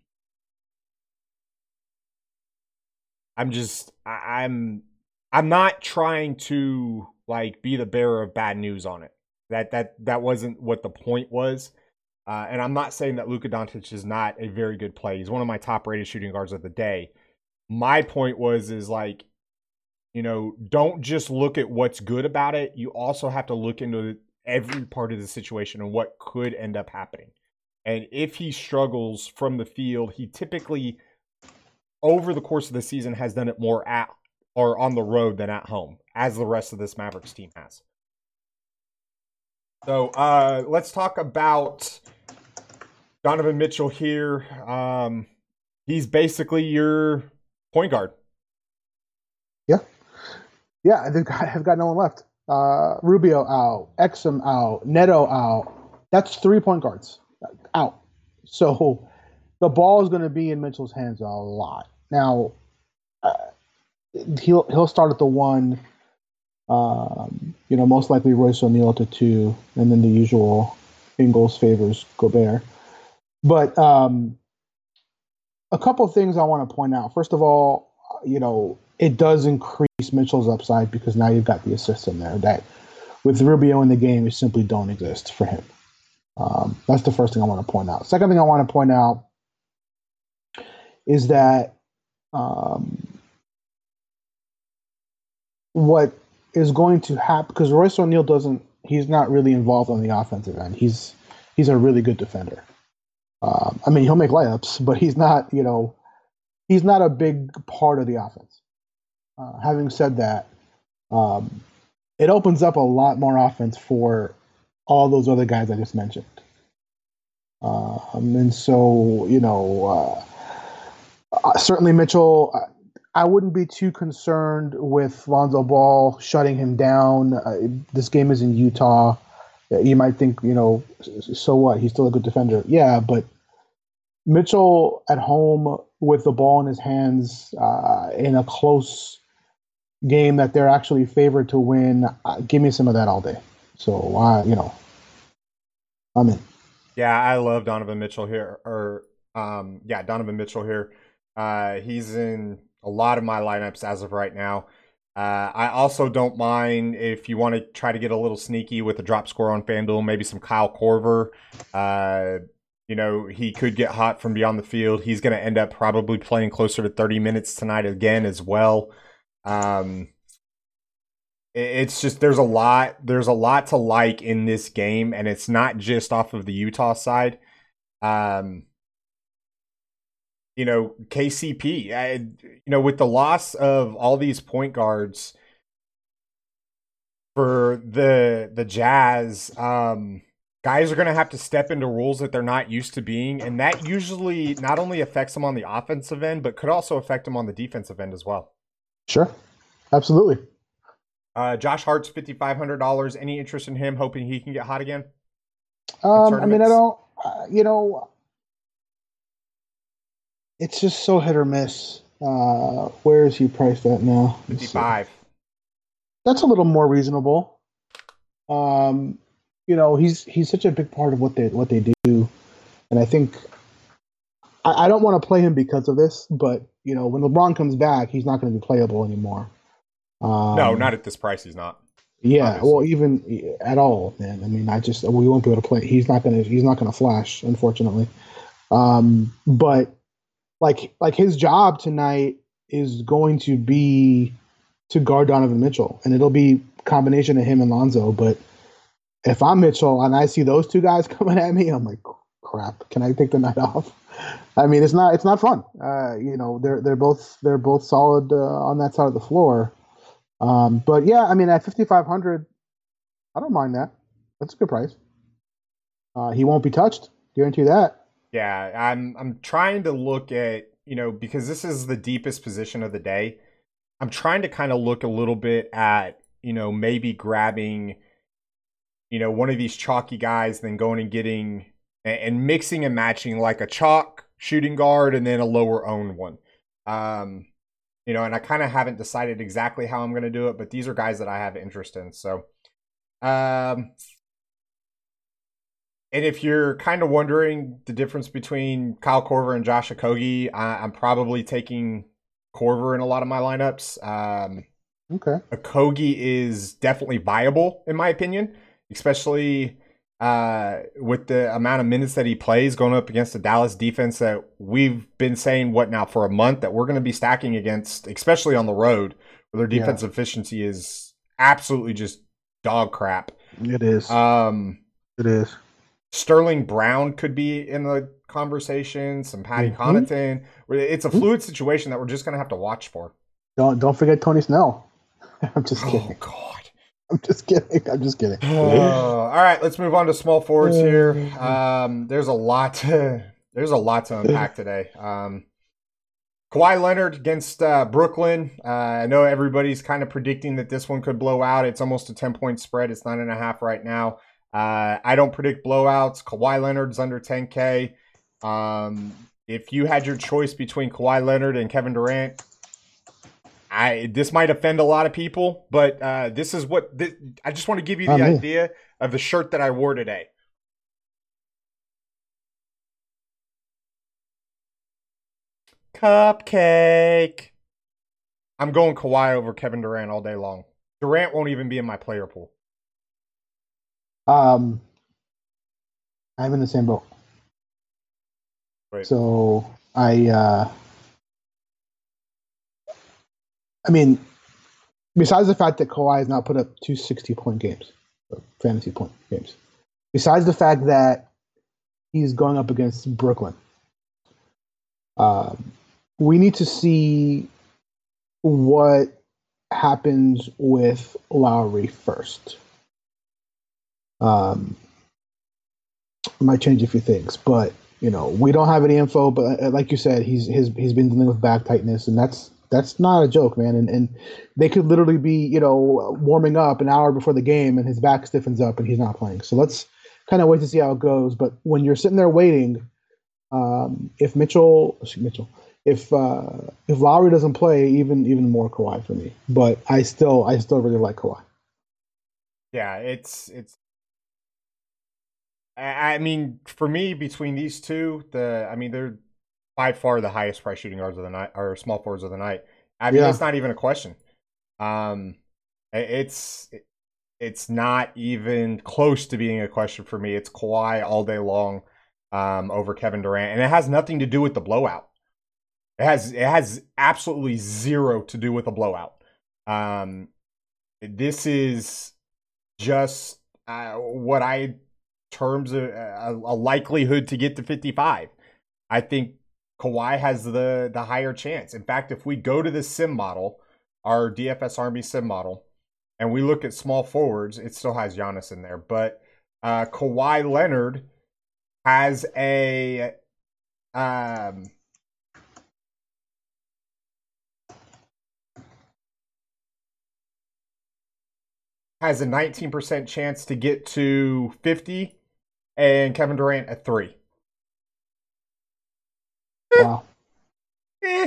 I'm just, I, I'm, I'm not trying to like be the bearer of bad news on it. That that that wasn't what the point was. Uh, and I'm not saying that Luka Doncic is not a very good play. He's one of my top rated shooting guards of the day. My point was is like, you know, don't just look at what's good about it. You also have to look into every part of the situation and what could end up happening. And if he struggles from the field, he typically, over the course of the season, has done it more at or on the road than at home, as the rest of this Mavericks team has. So uh, let's talk about Donovan Mitchell here. Um, he's basically your point guard. Yeah. Yeah, they've got, have got no one left. Uh, Rubio out, Exum out, Neto out. That's three point guards out. So the ball is going to be in Mitchell's hands a lot. Now, uh, he'll he'll start at the one. Um, you know, most likely Royce O'Neal to two, and then the usual Ingles favors Gobert. But um, a couple of things I want to point out. First of all, you know, it does increase Mitchell's upside because now you've got the assists in there that with Rubio in the game, it simply don't exist for him. Um, that's the first thing I want to point out. Second thing I want to point out is that um, what is going to happen, because Royce O'Neal doesn't, he's not really involved on the offensive end. He's he's a really good defender. Um, I mean, he'll make layups, but he's not, you know, he's not a big part of the offense. Uh, having said that, um, it opens up a lot more offense for all those other guys I just mentioned. Um, and so, you know, uh, certainly Mitchell, I wouldn't be too concerned with Lonzo Ball shutting him down. Uh, this game is in Utah. You might think, you know, so what? He's still a good defender. Yeah, but Mitchell at home with the ball in his hands uh, in a close game that they're actually favored to win, uh, give me some of that all day. So, uh, you know, I'm in. Yeah, I love Donovan Mitchell here. Or, um, yeah, Donovan Mitchell here. Uh, he's in a lot of my lineups as of right now. Uh, I also don't mind if you want to try to get a little sneaky with the drop score on FanDuel, maybe some Kyle Korver. Uh, you know, he could get hot from beyond the field. He's going to end up probably playing closer to thirty minutes tonight again as well. Um, it's just there's a lot there's a lot to like in this game, and it's not just off of the Utah side. Um, you know, K C P, I, you know, with the loss of all these point guards for the the Jazz, um, guys are going to have to step into roles that they're not used to being, and that usually not only affects them on the offensive end, but could also affect them on the defensive end as well. Sure, absolutely. Uh, Josh Hart's fifty-five hundred dollars. Any interest in him, hoping he can get hot again? Um, I mean, I don't, uh, you know, it's just so hit or miss. Uh, where is he priced at now? fifty-five. That's a little more reasonable. Um, you know, he's he's such a big part of what they what they do, and I think I, I don't want to play him because of this, but you know, when LeBron comes back, he's not going to be playable anymore. Um, no, not at this price. He's not. Yeah, obviously. Well, even at all, man. I mean, I just we won't be able to play. He's not gonna. He's not gonna flash, unfortunately. Um, but like, like his job tonight is going to be to guard Donovan Mitchell, and it'll be a combination of him and Lonzo. But if I'm Mitchell and I see those two guys coming at me, I'm like, crap. Can I take the night off? I mean, it's not. It's not fun. Uh, you know, they're they're both they're both solid uh, on that side of the floor. Um, but yeah, I mean, at fifty-five hundred, I don't mind that. That's a good price. Uh, he won't be touched. Guarantee that. Yeah, I'm I'm trying to look at, you know, because this is the deepest position of the day. I'm trying to kind of look a little bit at, you know, maybe grabbing, you know, one of these chalky guys, then going and getting and, and mixing and matching like a chalk shooting guard and then a lower owned one. Um, you know, and I kind of haven't decided exactly how I'm going to do it, but these are guys that I have interest in. So, um, and if you're kind of wondering the difference between Kyle Korver and Josh Okogie, I, I'm probably taking Korver in a lot of my lineups. Um, Okay. Okogie is definitely viable, in my opinion, especially uh, with the amount of minutes that he plays going up against the Dallas defense that we've been saying, what now, for a month, that we're going to be stacking against, especially on the road, where their defensive yeah. efficiency is absolutely just dog crap. It is. Um, it is. Sterling Brown could be in the conversation, some Patty mm-hmm. Connaughton. It's a fluid situation that we're just going to have to watch for. Don't don't forget Tony Snell. I'm just kidding. Oh, God. I'm just kidding. I'm just kidding. Oh, all right, let's move on to small forwards here. Um, there's a lot to there's a lot to unpack today. Um, Kawhi Leonard against uh, Brooklyn. Uh, I know everybody's kind of predicting that this one could blow out. It's almost a ten-point spread. It's nine and a half right now. Uh, I don't predict blowouts. Kawhi Leonard's under ten K. Um, if you had your choice between Kawhi Leonard and Kevin Durant, I this might offend a lot of people, but uh, this is what this, I just want to give you the oh, idea of the shirt that I wore today. Cupcake. I'm going Kawhi over Kevin Durant all day long. Durant won't even be in my player pool. Um, I'm in the same boat. Right. So I, uh, I mean, besides the fact that Kawhi has not put up two sixty-point games, fantasy point games, besides the fact that he's going up against Brooklyn, um, we need to see what happens with Lowry first. Um, might change a few things, but you know we don't have any info. But like you said, he's he's he's been dealing with back tightness, and that's that's not a joke, man. And and they could literally be you know warming up an hour before the game, and his back stiffens up, and he's not playing. So let's kind of wait to see how it goes. But when you're sitting there waiting, um, if Mitchell, Mitchell, if uh, if Lowry doesn't play, even even more Kawhi for me. But I still I still really like Kawhi. Yeah, it's it's. I mean, for me, between these two, the I mean, they're by far the highest price shooting guards of the night, or small forwards of the night. I mean, yeah. It's not even a question. Um, it's it's not even close to being a question for me. It's Kawhi all day long um, over Kevin Durant, and it has nothing to do with the blowout. It has it has absolutely zero to do with a blowout. Um, this is just uh, what I. terms of a, a likelihood to get to fifty-five. I think Kawhi has the the higher chance. In fact, if we go to the sim model, our D F S Army sim model, and we look at small forwards, it still has Giannis in there, but uh, Kawhi Leonard has a um, has a nineteen percent chance to get to fifty. And Kevin Durant at three. Wow. Eh.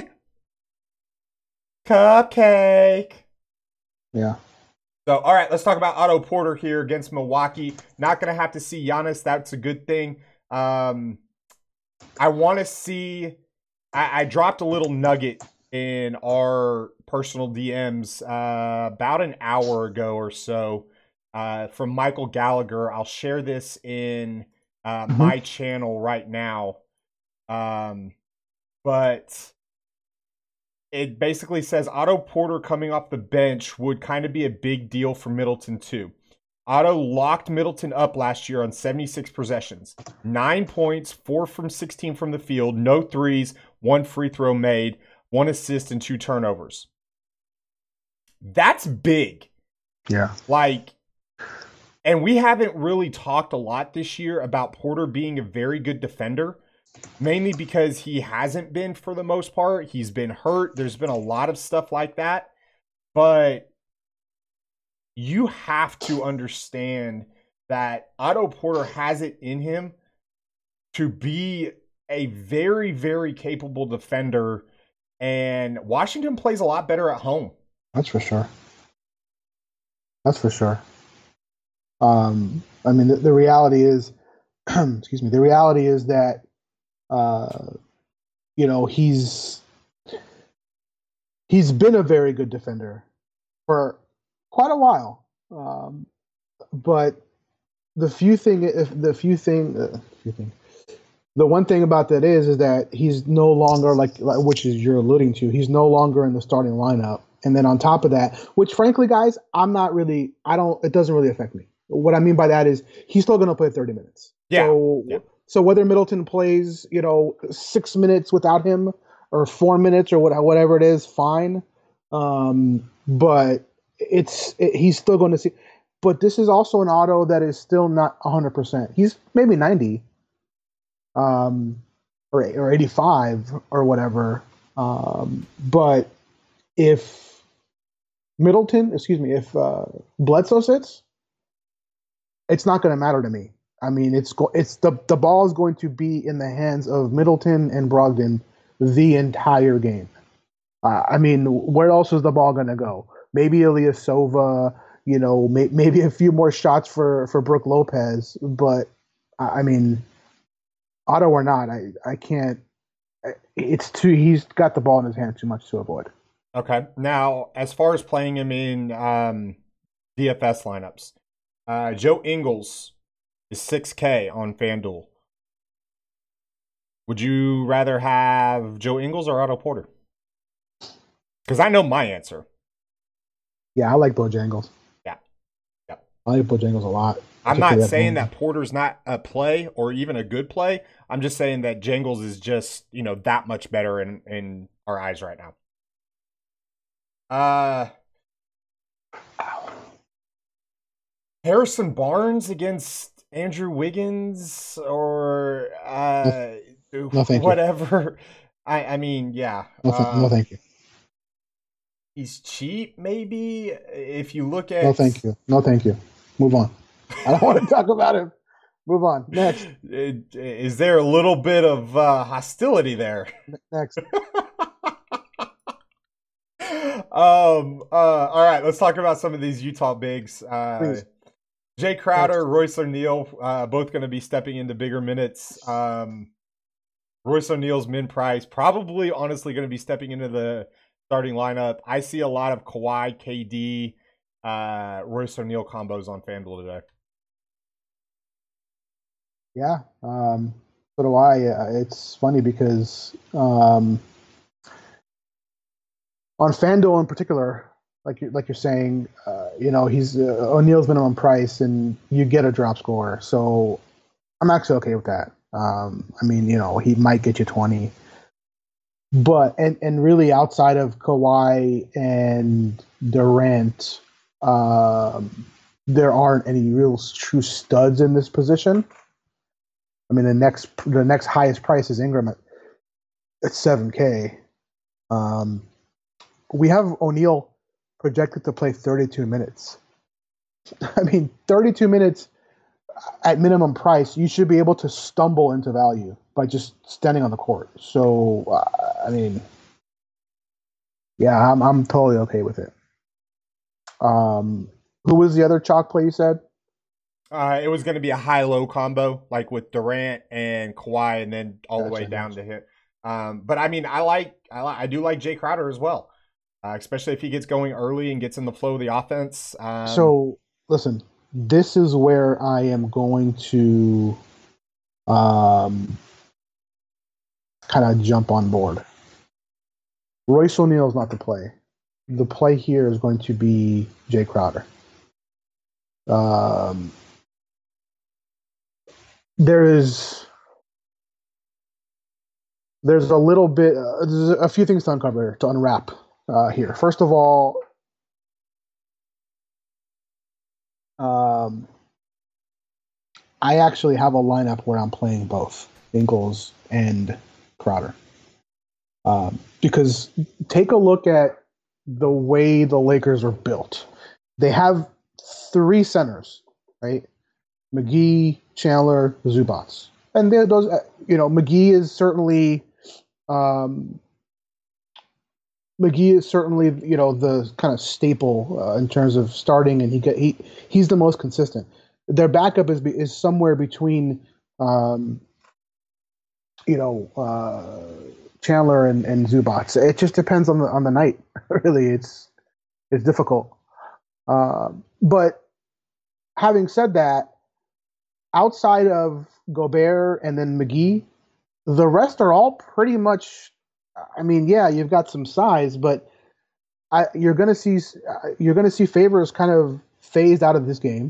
Cupcake. Yeah. So, all right, let's talk about Otto Porter here against Milwaukee. Not going to have to see Giannis. That's a good thing. Um, I want to see... I, I dropped a little nugget in our personal D Ms uh, about an hour ago or so. Uh, from Michael Gallagher. I'll share this in uh, mm-hmm. my channel right now. Um, but it basically says Otto Porter coming off the bench would kind of be a big deal for Middleton too. Otto locked Middleton up last year on seventy-six possessions. Nine points, four from sixteen from the field, no threes, one free throw made, one assist, and two turnovers. That's big. Yeah. Like... And we haven't really talked a lot this year about Porter being a very good defender, mainly because he hasn't been for the most part. He's been hurt. There's been a lot of stuff like that. But you have to understand that Otto Porter has it in him to be a very, very capable defender and Washington plays a lot better at home. That's for sure. That's for sure. Um, I mean, the, the reality is, excuse me, the reality is that, uh, you know, he's he's been a very good defender for quite a while. Um, but the few thing, if the few thing, uh, few thing, the one thing about that is, is that he's no longer like, which is you're alluding to, he's no longer in the starting lineup. And then on top of that, which frankly, guys, I'm not really, I don't, it doesn't really affect me. What I mean by that is he's still going to play thirty minutes. Yeah. So, yeah. so whether Middleton plays, you know, six minutes without him or four minutes or whatever it is, fine. Um, but it's, it, he's still going to see, but this is also an auto that is still not one hundred percent. He's maybe ninety, um, or, or eighty-five or whatever. Um, but if Middleton, excuse me, if uh, Bledsoe sits, it's not going to matter to me. I mean, it's go- it's the the ball is going to be in the hands of Middleton and Brogdon the entire game. Uh, I mean, where else is the ball going to go? Maybe Ilyasova, you know, may- maybe a few more shots for, for Brook Lopez, but I mean, auto or not, I, I can't. It's too. He's got the ball in his hand too much to avoid. Okay. Now, as far as playing him in um, D F S lineups, uh, Joe Ingles is six K on FanDuel. Would you rather have Joe Ingles or Otto Porter? Because I know my answer. Yeah, I like Bojangles. Yeah. Yeah. I like Bojangles a lot. I'm not saying that Porter's not a play or even a good play. I'm just saying that Jangles is just, you know, that much better in, in our eyes right now. Uh, Harrison Barnes against Andrew Wiggins or uh, no, thank whatever. I, I mean, yeah. No, th- um, no, thank you. He's cheap, maybe. If you look at. No, thank you. No, thank you. Move on. I don't want to talk about him. Move on. Next. Is there a little bit of uh, hostility there? Next. um. Uh. All right. Let's talk about some of these Utah bigs. Uh, Please. Jay Crowder, Next. Royce O'Neal, uh, both going to be stepping into bigger minutes. Um, Royce O'Neal's min price probably, honestly, going to be stepping into the starting lineup. I see a lot of Kawhi, K D, uh, Royce O'Neal combos on FanDuel today. Yeah, um, so do I. It's funny because um, on FanDuel in particular, like you're, like you're saying, uh, you know, he's uh, O'Neal's minimum price, and you get a drop score. So I'm actually okay with that. Um, I mean, you know, he might get you twenty, but and and really outside of Kawhi and Durant, um, there aren't any real true studs in this position. I mean, the next the next highest price is Ingram at, at seven K. Um, we have O'Neal projected to play thirty-two minutes. I mean, thirty-two minutes at minimum price, you should be able to stumble into value by just standing on the court. So, uh, I mean, yeah, I'm I'm totally okay with it. Um, who was the other chalk play you said? Uh, it was going to be a high-low combo, like with Durant and Kawhi, and then all Gotcha, the way down gotcha. to hit. Um, but I mean, I like, I like, I do like Jay Crowder as well, uh, especially if he gets going early and gets in the flow of the offense. Um, So, listen, this is where I am going to um, kind of jump on board. Royce O'Neal is not the play. The play here is going to be Jay Crowder. Um, there is there's a little bit uh, there's a few things to uncover to unwrap uh, here. First of all, um, I actually have a lineup where I'm playing both Ingles and Crowder. Um, because take a look at the way the Lakers are built. They have three centers, right? McGee, Chandler, Zubats. And those, you know, McGee is certainly um, McGee is certainly, you know, the kind of staple uh, in terms of starting, and he get he he's the most consistent. Their backup is is somewhere between, um, you know, uh, Chandler and, and Zubats. It just depends on the on the night. Really, it's it's difficult. Uh, but having said that, outside of Gobert and then McGee, the rest are all pretty much. I mean, yeah, you've got some size, but I, you're going to see you're going to see Favors kind of phased out of this game.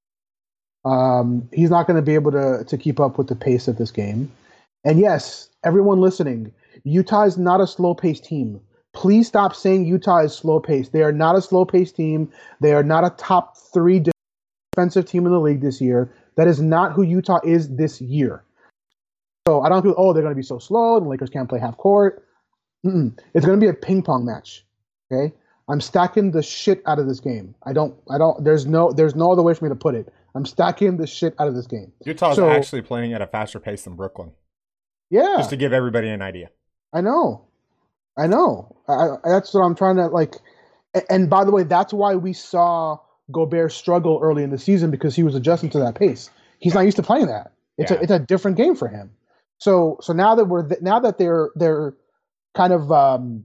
Um, he's not going to be able to to keep up with the pace of this game. And yes, everyone listening, Utah is not a slow-paced team. Please stop saying Utah is slow-paced. They are not a slow-paced team. They are not a top three defensive team in the league this year. That is not who Utah is this year. So I don't feel, oh, they're going to be so slow, and the Lakers can't play half court. Mm-mm. It's going to be a ping pong match. Okay, I'm stacking the shit out of this game. I don't, I don't. There's no, there's no other way for me to put it. I'm stacking the shit out of this game. Utah's so, actually playing at a faster pace than Brooklyn. Yeah, just to give everybody an idea. I know, I know. I, that's what I'm trying to like. And by the way, that's why we saw Gobert struggle early in the season, because he was adjusting to that pace. He's not used to playing that. It's yeah. a, it's a different game for him. So, so now that we're th- now that they're they're kind of um,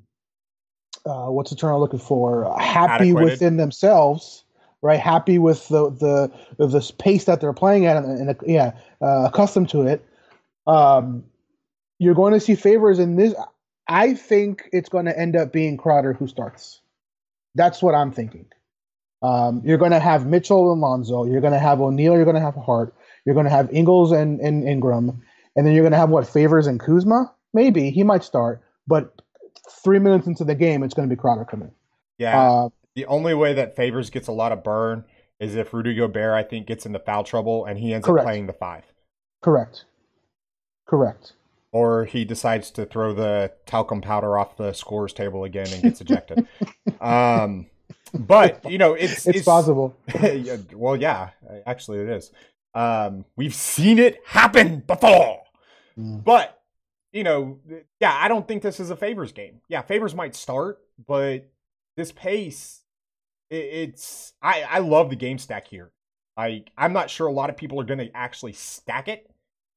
uh, what's the term I'm looking for? Happy Adequated. within themselves, right? Happy with the the the pace that they're playing at, and, and yeah, uh, accustomed to it. Um, you're going to see Favors in this. I think it's going to end up being Crowder who starts. That's what I'm thinking. Um, you're going to have Mitchell and Lonzo. You're going to have O'Neal. You're going to have Hart. You're going to have Ingles and, and Ingram. And then you're going to have, what, Favors and Kuzma? Maybe. He might start. But three minutes into the game, it's going to be Crowder coming. Yeah. Uh, the only way that Favors gets a lot of burn is if Rudy Gobert, I think, gets into foul trouble and he ends correct. up playing the five. Correct. Correct. Or he decides to throw the talcum powder off the scores table again and gets ejected. um, but, you know, it's... It's, it's possible. Well, yeah, actually it is. Um, we've seen it happen before. Mm. But, you know, yeah, I don't think this is a Favors game. Yeah, Favors might start, but this pace, it, it's... I, I love the game stack here. I, I'm not sure a lot of people are going to actually stack it,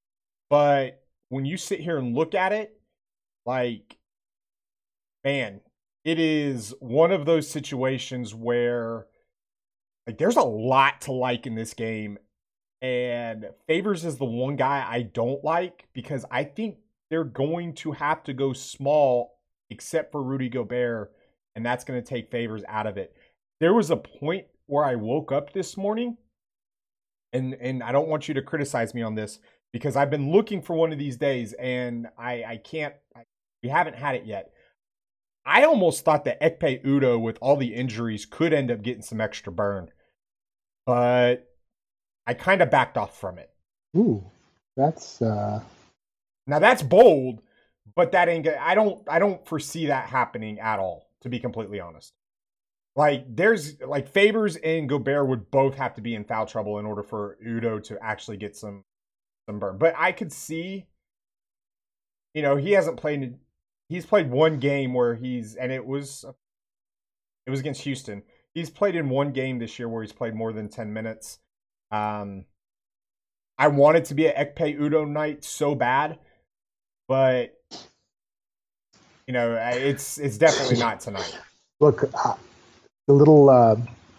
but when you sit here and look at it, like, man, it is one of those situations where, like, there's a lot to like in this game. And Favors is the one guy I don't like because I think they're going to have to go small except for Rudy Gobert, and that's going to take Favors out of it. There was a point where I woke up this morning, and, and I don't want you to criticize me on this, because I've been looking for one of these days, and I, I can't, I, we haven't had it yet. I almost thought that Ekpe Udoh, with all the injuries, could end up getting some extra burn. But I kind of backed off from it. Ooh, that's... Uh... Now, that's bold, but that ain't good. I don't, I don't foresee that happening at all, to be completely honest. Like, there's, like, Favors and Gobert would both have to be in foul trouble in order for Udoh to actually get some some burn. But I could see, you know, he hasn't played, he's played one game where he's, and it was, it was against Houston. He's played in one game this year where he's played more than ten minutes. Um, I wanted to be an Ekpe Udoh night so bad, but, you know, it's, it's definitely not tonight. Look, uh, the little uh,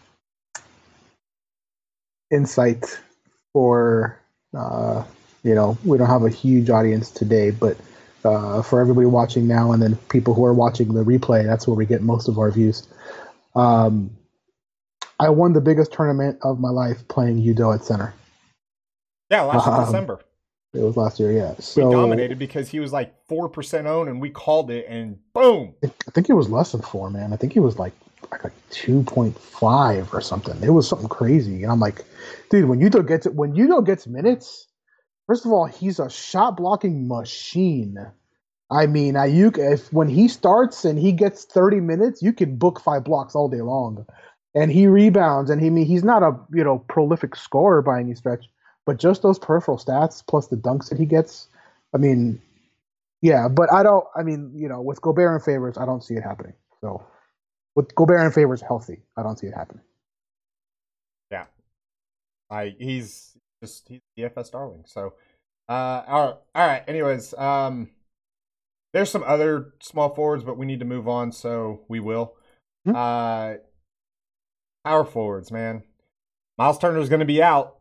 insight for, Uh, you know, we don't have a huge audience today, but uh, for everybody watching now and then people who are watching the replay, that's where we get most of our views. Um, I won the biggest tournament of my life playing Udoh at center. Yeah, last um, December. It was last year, yeah. So, we dominated because he was like four percent owned, and we called it, and boom! I think it was less than four, man. I think it was like like, like two point five or something. It was something crazy. And I'm like, dude, when Udoh gets it, when Udoh gets minutes, first of all, he's a shot blocking machine. I mean, Ayuk, if when he starts and he gets thirty minutes, you can book five blocks all day long. And he rebounds, and he I mean he's not a you know prolific scorer by any stretch, but just those peripheral stats plus the dunks that he gets, I mean, yeah. But I don't. I mean, you know, with Gobert and Favors, I don't see it happening. So with Gobert and Favors healthy, I don't see it happening. Yeah, I he's just he's D F S darling. So, uh, all right, all right. Anyways, um, there's some other small forwards, but we need to move on, so we will. Mm-hmm. Uh, power forwards, man. Miles Turner is going to be out.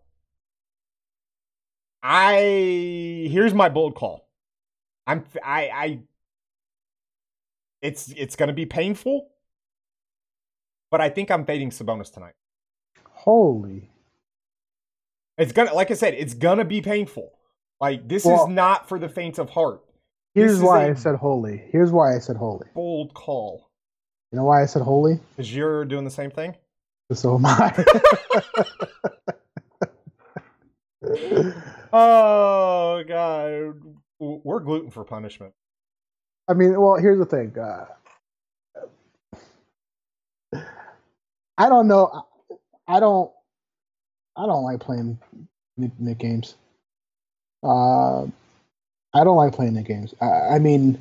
I here's my bold call. I'm I I. It's it's going to be painful, but I think I'm fading Sabonis tonight. Holy! It's gonna, like I said, it's gonna be painful. Like this well, is not for the faint of heart. Here's why I said holy. Here's why I said holy. Bold call. You know why I said holy? Because you're doing the same thing. So am I. Oh God, we're gluten for punishment. I mean, well, here's the thing. Uh, I don't know. I don't. I don't like playing Knick, Knick games. Uh, I don't like playing Knick games. I, I mean,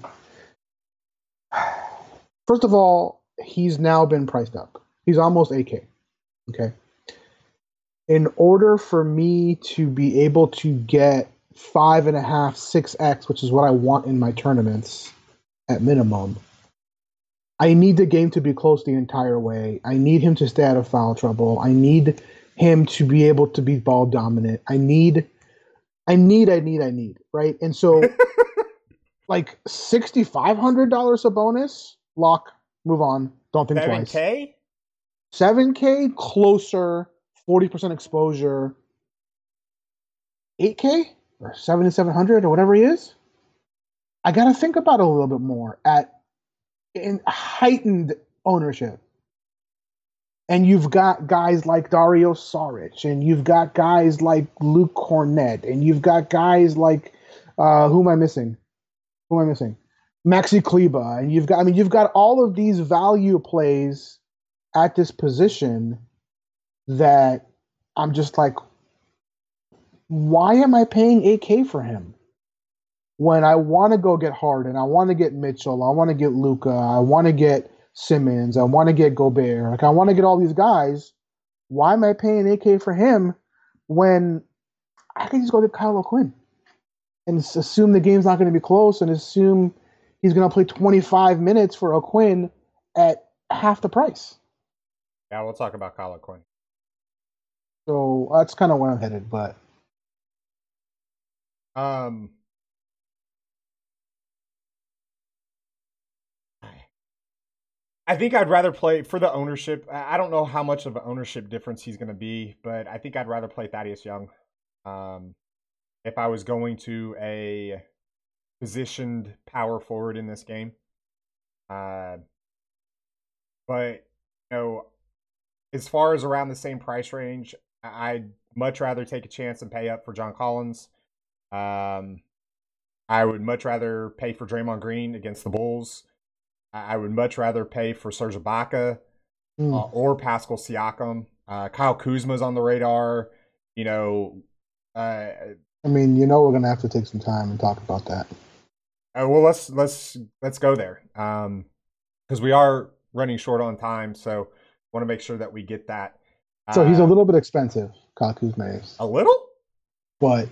first of all, he's now been priced up. He's almost eight K. Okay. In order for me to be able to get five and a half, six X, which is what I want in my tournaments at minimum, I need the game to be close the entire way. I need him to stay out of foul trouble. I need him to be able to be ball dominant. I need, I need, I need, I need, right? And so, like sixty-five hundred dollars a bonus, lock, move on, don't think seven K? twice. seven K? seven K, closer, forty percent exposure, eight K or seventy-seven hundred or whatever he is. I got to think about it a little bit more at in heightened ownership. And you've got guys like Dario Saric, and you've got guys like Luke Cornett, and you've got guys like, uh, who am I missing? Who am I missing? Maxi Kleba, and you've got, I mean, you've got all of these value plays at this position that I'm just like, why am I paying eight K for him? When I want to go get Harden, I want to get Mitchell, I want to get Luka, I want to get Simmons, I want to get Gobert, like I want to get all these guys. Why am I paying eight K for him when I can just go get Kyle O'Quinn and assume the game's not going to be close and assume he's going to play twenty-five minutes for O'Quinn at half the price? Yeah, we'll talk about Kyle O'Quinn. So that's kind of where I'm headed, but um. I think I'd rather play for the ownership. I don't know how much of an ownership difference he's going to be, but I think I'd rather play Thaddeus Young. Um, if I was going to a positioned power forward in this game. Uh, but, you know, as far as around the same price range, I'd much rather take a chance and pay up for John Collins. Um, I would much rather pay for Draymond Green against the Bulls. I would much rather pay for Serge Ibaka mm. uh, or Pascal Siakam. Uh, Kyle Kuzma's on the radar. You know, uh, I mean, you know, we're gonna have to take some time and talk about that. Uh, well, let's let's let's go there because um, we are running short on time, so want to make sure that we get that. So uh, he's a little bit expensive, Kyle Kuzma is. A little, but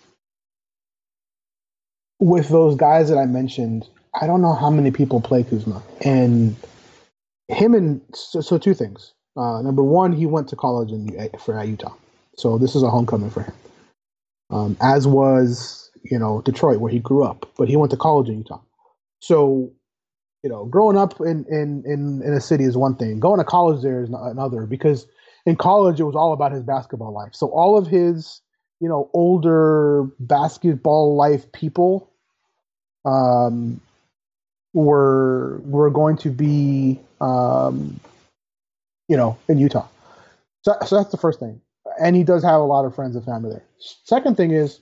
with those guys that I mentioned, I don't know how many people play Kuzma. And him and so, so two things. Uh, number one, he went to college in for Utah, so this is a homecoming for him. Um, as was you know Detroit, where he grew up, but he went to college in Utah. So you know, growing up in in in, in a city is one thing. Going to college there is another, because in college it was all about his basketball life. So all of his you know older basketball life people. Um, were were going to be, um, you know, in Utah. So, so that's the first thing. And he does have a lot of friends and family there. Second thing is,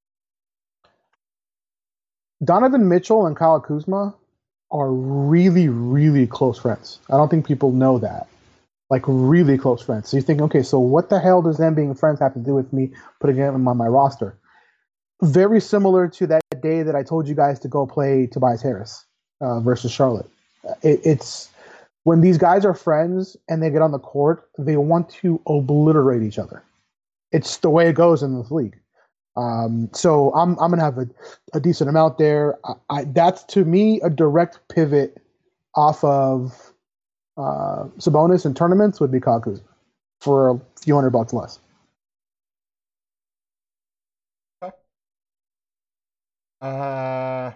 Donovan Mitchell and Kyle Kuzma are really, really close friends. I don't think people know that. Like, really close friends. So you think, okay, so what the hell does them being friends have to do with me putting him on my roster? Very similar to that day that I told you guys to go play Tobias Harris. Uh, versus Charlotte. It, it's when these guys are friends and they get on the court, they want to obliterate each other. It's the way it goes in this league. Um, so I'm I'm gonna have a, a decent amount there. I, I, that's to me a direct pivot off of uh, Sabonis in tournaments would be Kyle Kuzma for a few hundred bucks less. Uh,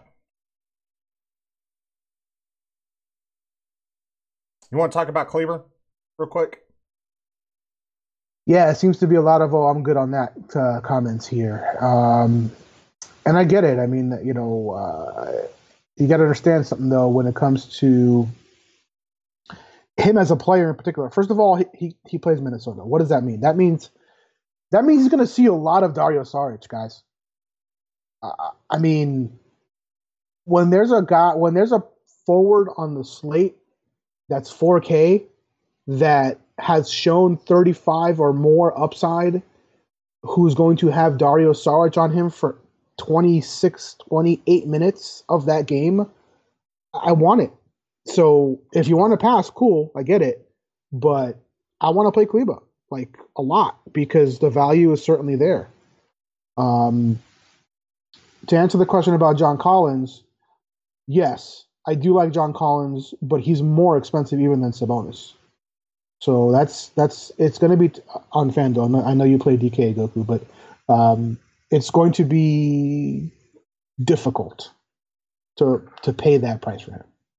you want to talk about Kleber real quick? Yeah, it seems to be a lot of, oh, I'm good on that uh, comments here. Um, and I get it. I mean, you know, uh, you got to understand something, though, when it comes to him as a player in particular. First of all, he, he, he plays Minnesota. What does that mean? That means that means he's going to see a lot of Dario Saric, guys. Uh, I mean, when there's a guy, when there's a forward on the slate that's four K that has shown thirty-five or more upside, who's going to have Dario Saric on him for twenty-six, twenty-eight minutes of that game, I want it. So if you want to pass, cool, I get it. But I want to play Kleber, like, a lot, because the value is certainly there. Um, to answer the question about John Collins, yes, I do like John Collins, but he's more expensive even than Sabonis. So that's that's it's going to be on FanDuel. I know you play D K, Goku, but um, it's going to be difficult to to pay that price for him.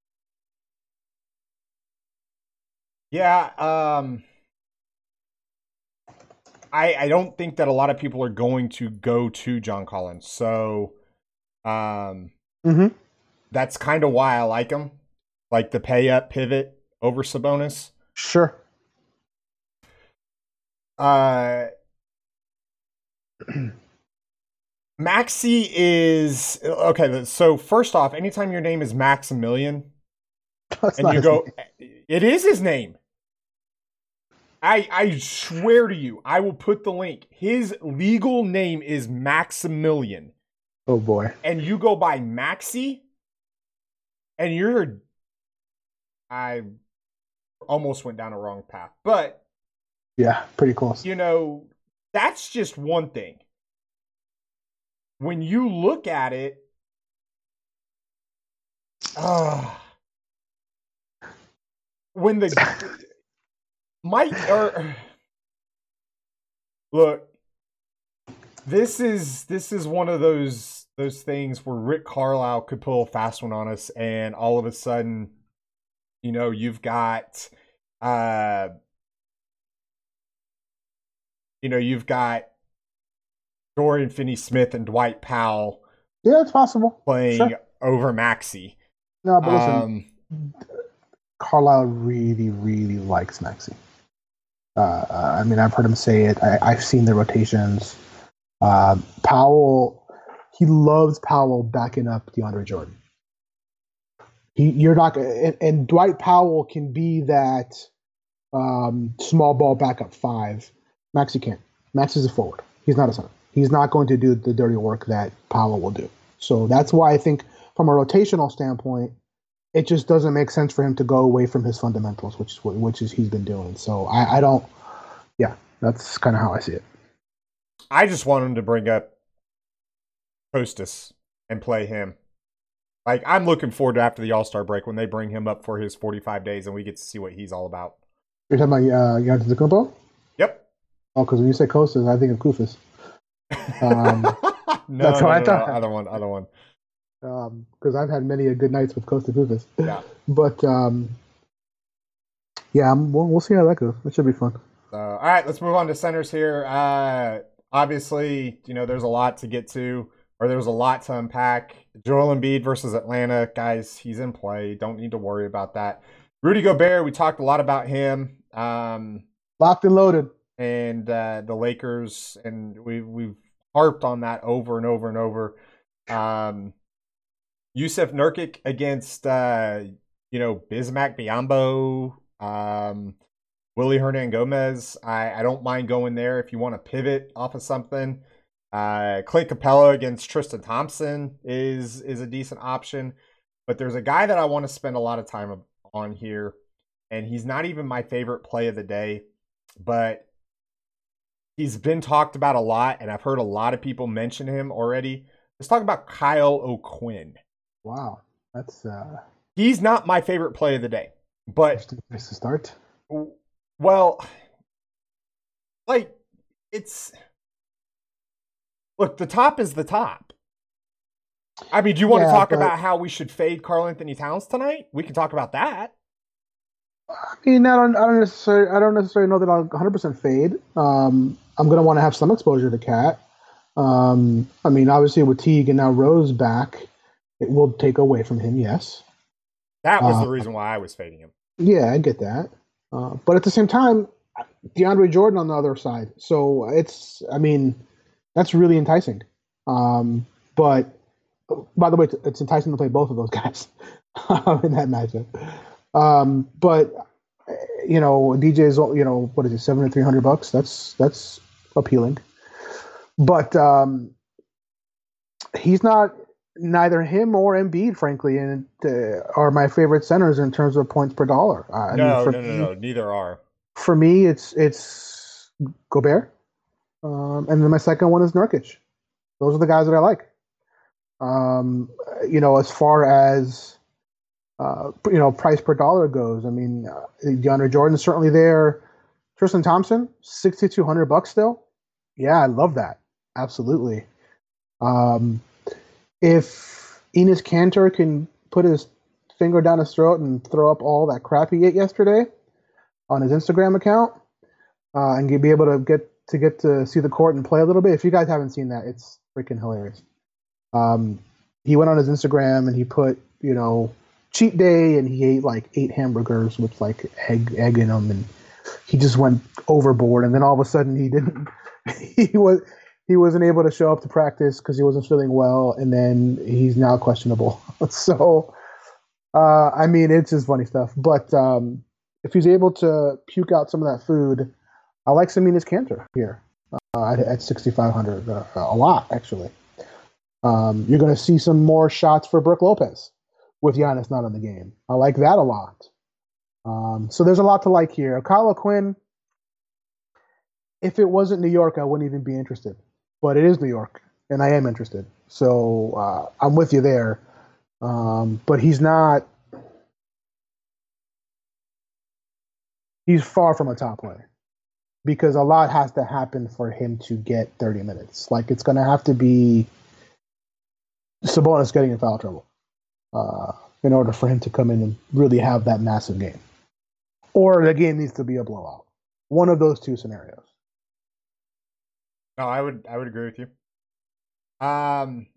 Yeah, um, I I don't think that a lot of people are going to go to John Collins. So, um, mm-hmm. that's kind of why I like him, like the pay up pivot over Sabonis. Sure. Uh, Maxi is okay. So first off, anytime your name is Maximilian, That's and you go, name. It is his name. I I swear to you, I will put the link. His legal name is Maximilian. Oh boy! And you go by Maxi, and you're. I almost went down a wrong path, but. Yeah, pretty close. You know, that's just one thing. When you look at it, uh, when the Mike or look, this is this is one of those those things where Rick Carlisle could pull a fast one on us, and all of a sudden, you know, you've got. Uh, You know, you've got Dorian Finney-Smith and Dwight Powell. Yeah, it's possible. Playing sure. over Maxi. No, but listen, um, Carlisle really, really likes Maxi. Uh, I mean, I've heard him say it. I, I've seen the rotations. Uh, Powell, he loves Powell backing up DeAndre Jordan. He, you're not, and, and Dwight Powell can be that um, small ball backup five. Maxi can't. Max is a forward. He's not a center. He's not going to do the dirty work that Powell will do. So that's why I think from a rotational standpoint, it just doesn't make sense for him to go away from his fundamentals, which is what which is he's been doing. So I, I don't, yeah, that's kind of how I see it. I just want him to bring up Hostess and play him. Like, I'm looking forward to after the All-Star break when they bring him up for his forty-five days and we get to see what he's all about. You're talking about uh, Giannis Antetokounmpo? Yep. Oh, because when you say Kostas, I think of Kufis. Um, no, that's no, what no, I thought. No, other one, other one. Because um, I've had many a good nights with Kosta Kufis. Yeah. But, um, yeah, we'll, we'll see how that goes. It should be fun. Uh, all right, let's move on to centers here. Uh, obviously, you know, there's a lot to get to, or there's a lot to unpack. Joel Embiid versus Atlanta. Guys, he's in play. Don't need to worry about that. Rudy Gobert, we talked a lot about him. Um, Locked and loaded. And uh, the Lakers, and we, we've harped on that over and over and over. Um, Yusuf Nurkic against, uh, you know, Bismack Biyombo, um, Willie Hernan Gomez. I, I don't mind going there if you want to pivot off of something. Uh, Clint Capella against Tristan Thompson is is a decent option. But there's a guy that I want to spend a lot of time on here. and he's not even my favorite play of the day, but he's been talked about a lot, and I've heard a lot of people mention him already. Let's talk about Kyle O'Quinn. Wow, that's uh, he's not my favorite play of the day, but interesting place to start. Well, like it's look, the top is the top. I mean, do you want Yeah, to talk but- about how we should fade Karl Anthony Towns tonight? We can talk about that. I mean, I don't, I don't necessarily, I don't necessarily know that I'll one hundred percent fade. Um, I'm going to want to have some exposure to Cat. Um, I mean, obviously with Teague and now Rose back, it will take away from him. Yes. That was Uh, the reason why I was fading him. Yeah, I get that. Uh, but at the same time, DeAndre Jordan on the other side. So it's, I mean, that's really enticing. Um, but by the way, it's, it's enticing to play both of those guys in that matchup. Um, but you know, D J's, you know, what is it, seven or three hundred bucks? That's that's appealing. But um, he's not. Neither him or Embiid, frankly, and uh, are my favorite centers in terms of points per dollar. Uh, I No, mean, for no, no, me, no. Neither are. For me, it's it's Gobert, um, and then my second one is Nurkic. Those are the guys that I like. Um, you know, as far as uh, you know, price per dollar goes, I mean, uh, DeAndre Jordan is certainly there. Tristan Thompson, sixty two hundred bucks still. Yeah, I love that. Absolutely. Um, if Enes Kanter can put his finger down his throat and throw up all that crap he ate yesterday on his Instagram account, uh, and be able to get to get to see the court and play a little bit. If you guys haven't seen that, it's freaking hilarious. Um, he went on his Instagram and he put, you know, cheat day, and he ate like eight hamburgers with like egg egg in them, and he just went overboard. And then all of a sudden, he didn't. He was he wasn't able to show up to practice because he wasn't feeling well, and then he's now questionable. So, uh, I mean, it's just funny stuff. But um, if he's able to puke out some of that food, I like Enes Kanter here uh, at, at sixty-five hundred, uh, a lot actually. Um, you're going to see some more shots for Brook Lopez with Giannis not in the game. I like that a lot. Um, so there's a lot to like here. Kyle O'Quinn, if it wasn't New York, I wouldn't even be interested. But it is New York, and I am interested. So uh, I'm with you there. Um, but he's not – he's far from a top player because a lot has to happen for him to get thirty minutes. Like, it's going to have to be Sabonis getting in foul trouble uh, in order for him to come in and really have that massive game. Or the game needs to be a blowout. One of those two scenarios. No, I would I would agree with you. Um,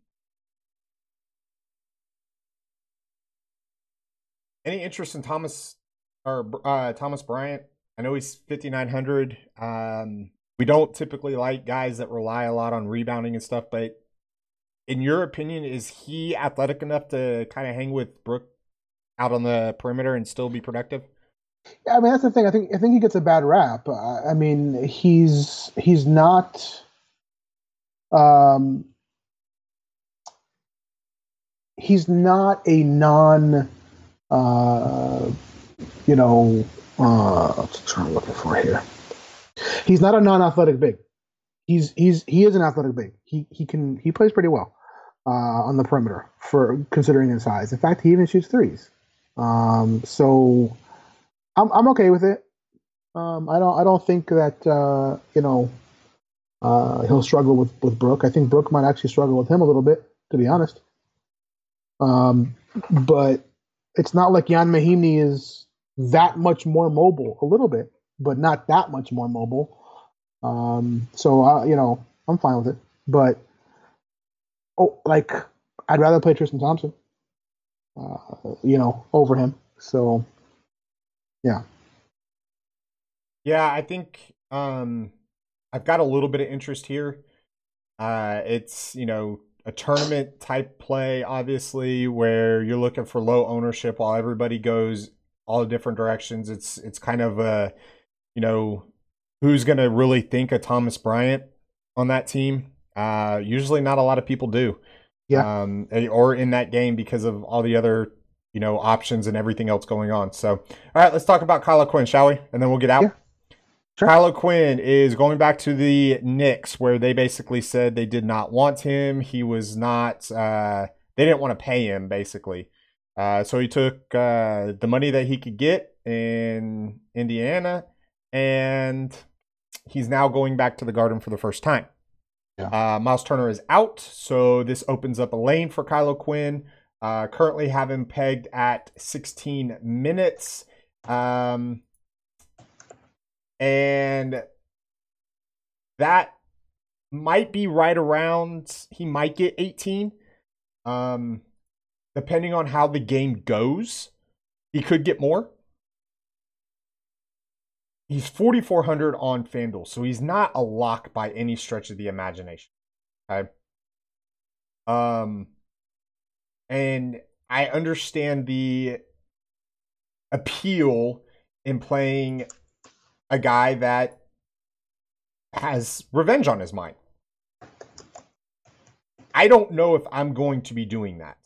any interest in Thomas or uh, Thomas Bryant? I know he's fifty-nine hundred. Um, we don't typically like guys that rely a lot on rebounding and stuff, but in your opinion, is he athletic enough to kind of hang with Brook out on the perimeter and still be productive? Yeah, I mean, that's the thing. I think I think he gets a bad rap. Uh, I mean, he's he's not. Um, he's not a non, uh, you know, uh, what's what I'm looking for here. He's not a non-athletic big. He's he's he is an athletic big. He he can he plays pretty well uh, on the perimeter for considering his size. In fact, he even shoots threes. Um, so I'm I'm okay with it. Um, I don't I don't think that uh, you know. Uh, he'll struggle with, with Brook. I think Brook might actually struggle with him a little bit, to be honest. Um, but it's not like Jan Mahinmi is that much more mobile. A little bit, but not that much more mobile. Um, so, uh, you know, I'm fine with it. But, oh, like, I'd rather play Tristan Thompson, uh, you know, over him. So, yeah. Yeah, I think um, I've got a little bit of interest here. Uh, it's, you know, a tournament type play, obviously, where you're looking for low ownership while everybody goes all different directions. It's it's kind of a, you know, who's going to really think of Thomas Bryant on that team? Uh, usually not a lot of people do. Yeah. Um, or in that game because of all the other, you you know, options and everything else going on. So, all right, let's talk about Kyle O'Quinn, shall we? And then we'll get out. Yeah. Sure. Kyle O'Quinn is going back to the Knicks, where they basically said they did not want him. He was not, uh, they didn't want to pay him, basically. Uh, so he took uh, the money that he could get in Indiana, and he's now going back to the Garden for the first time. Yeah. Uh, Miles Turner is out, so this opens up a lane for Kyle O'Quinn. Uh, currently have him pegged at sixteen minutes. Um, and that might be right around, he might get eighteen. Um, depending on how the game goes, he could get more. He's forty-four hundred on FanDuel, so he's not a lock by any stretch of the imagination. Okay. Um, and I understand the appeal in playing a guy that has revenge on his mind. I don't know if I'm going to be doing that.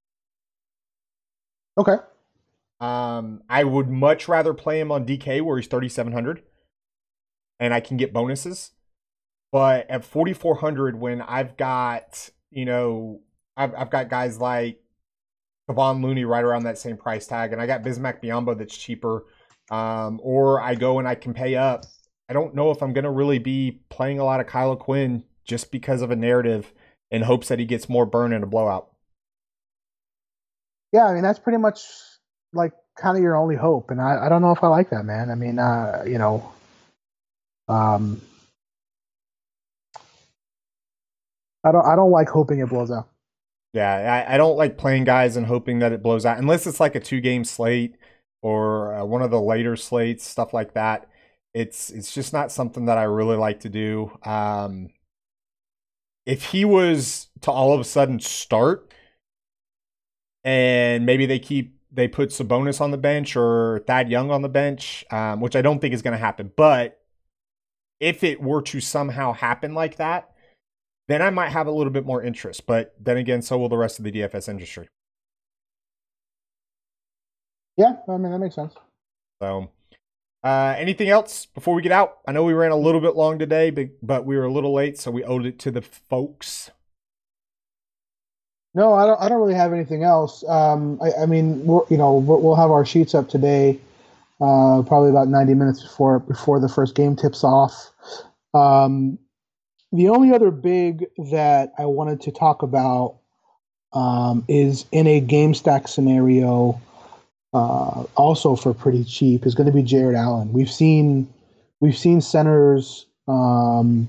Okay. Um, I would much rather play him on D K where he's thirty-seven hundred and I can get bonuses. But at forty-four hundred, when I've got, you know, I've, I've got guys like Kevon Looney right around that same price tag, and I got Bismack Biyombo that's cheaper, um, or I go and I can pay up. I don't know if I'm going to really be playing a lot of Kyle O'Quinn just because of a narrative in hopes that he gets more burn in a blowout. Yeah, I mean, that's pretty much like kind of your only hope. And I, I don't know if I like that, man. I mean, uh, you know, um, I don't, I don't like hoping it blows out. Yeah, I, I don't like playing guys and hoping that it blows out unless it's like a two-game slate or uh, one of the later slates, stuff like that. It's it's just not something that I really like to do. Um, if he was to all of a sudden start and maybe they keep they put Sabonis on the bench or Thad Young on the bench, um, which I don't think is going to happen, but if it were to somehow happen like that, then I might have a little bit more interest. But then again, so will the rest of the D F S industry. Yeah, I mean, that makes sense. So, uh, anything else before we get out? I know we ran a little bit long today, but, but we were a little late, so we owed it to the folks. No, I don't. I don't really have anything else. Um, I, I mean, we're, you know, we'll we'll have our sheets up today, uh, probably about ninety minutes before before the first game tips off. Um, the only other big that I wanted to talk about um, is in a game stack scenario, uh, also for pretty cheap, is going to be Jared Allen. We've seen we've seen centers. Um,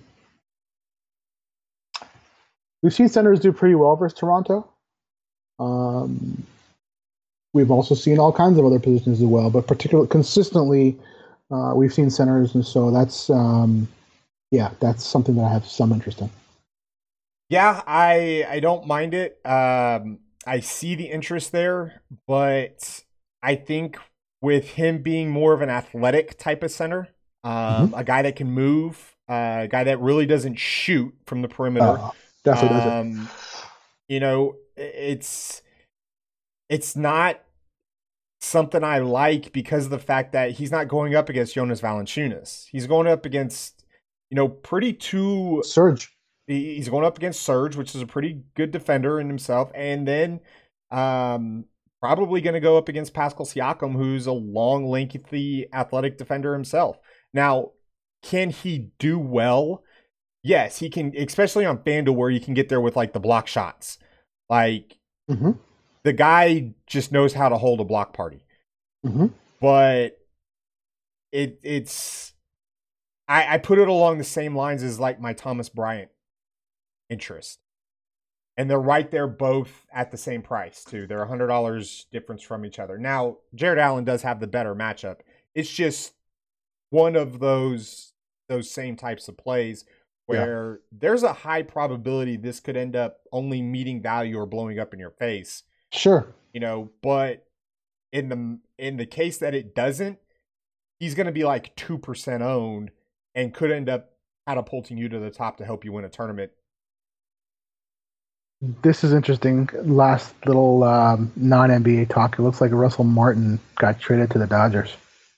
We've seen centers do pretty well versus Toronto. Um, we've also seen all kinds of other positions as well, but particularly consistently, uh, we've seen centers, and so that's um, yeah, that's something that I have some interest in. Yeah, I I don't mind it. Um, I see the interest there, but I think with him being more of an athletic type of center, um, mm-hmm. a guy that can move, uh, a guy that really doesn't shoot from the perimeter. Uh, Definitely does um, it. You know, it's it's not something I like because of the fact that he's not going up against Jonas Valanciunas. He's going up against, you know, pretty two Serge. He's going up against Serge, which is a pretty good defender in himself, and then um, probably going to go up against Pascal Siakam, who's a long, lengthy, athletic defender himself. Now, can he do well? Yes, he can, especially on FanDuel where you can get there with like the block shots. Like mm-hmm. the guy just knows how to hold a block party. Mm-hmm. But it it's I, I put it along the same lines as like my Thomas Bryant interest. And they're right there both at the same price too. They're one hundred dollars difference from each other. Now, Jared Allen does have the better matchup. It's just one of those those same types of plays where yeah. there's a high probability this could end up only meeting value or blowing up in your face. Sure. You know, but in the in the case that it doesn't, he's going to be like two percent owned and could end up catapulting you to the top to help you win a tournament. This is interesting. Last little um, non-N B A talk. It looks like Russell Martin got traded to the Dodgers.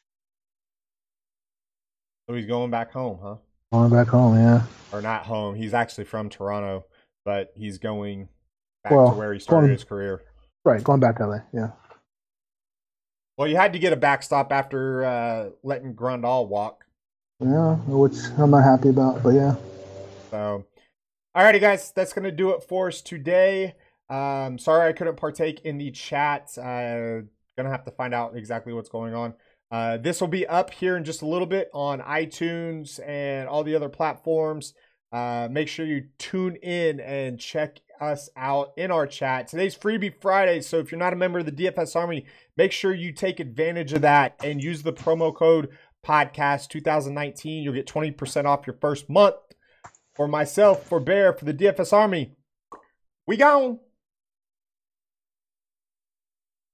So he's going back home, huh? Going back home, yeah. Or not home. He's actually from Toronto, but he's going back well, to where he started going, his career. Right, going back to L A, yeah. Well, you had to get a backstop after uh, letting Grandal walk. Yeah, which I'm not happy about, but yeah. So, alrighty, guys, that's going to do it for us today. Um, sorry I couldn't partake in the chat. Uh, gonna have to find out exactly what's going on. Uh, this will be up here in just a little bit on iTunes and all the other platforms. Uh, make sure you tune in and check us out in our chat. Today's Freebie Friday, so if you're not a member of the D F S Army, make sure you take advantage of that and use the promo code podcast twenty nineteen. You'll get twenty percent off your first month. For myself, for Bear, for the D F S Army, we gone.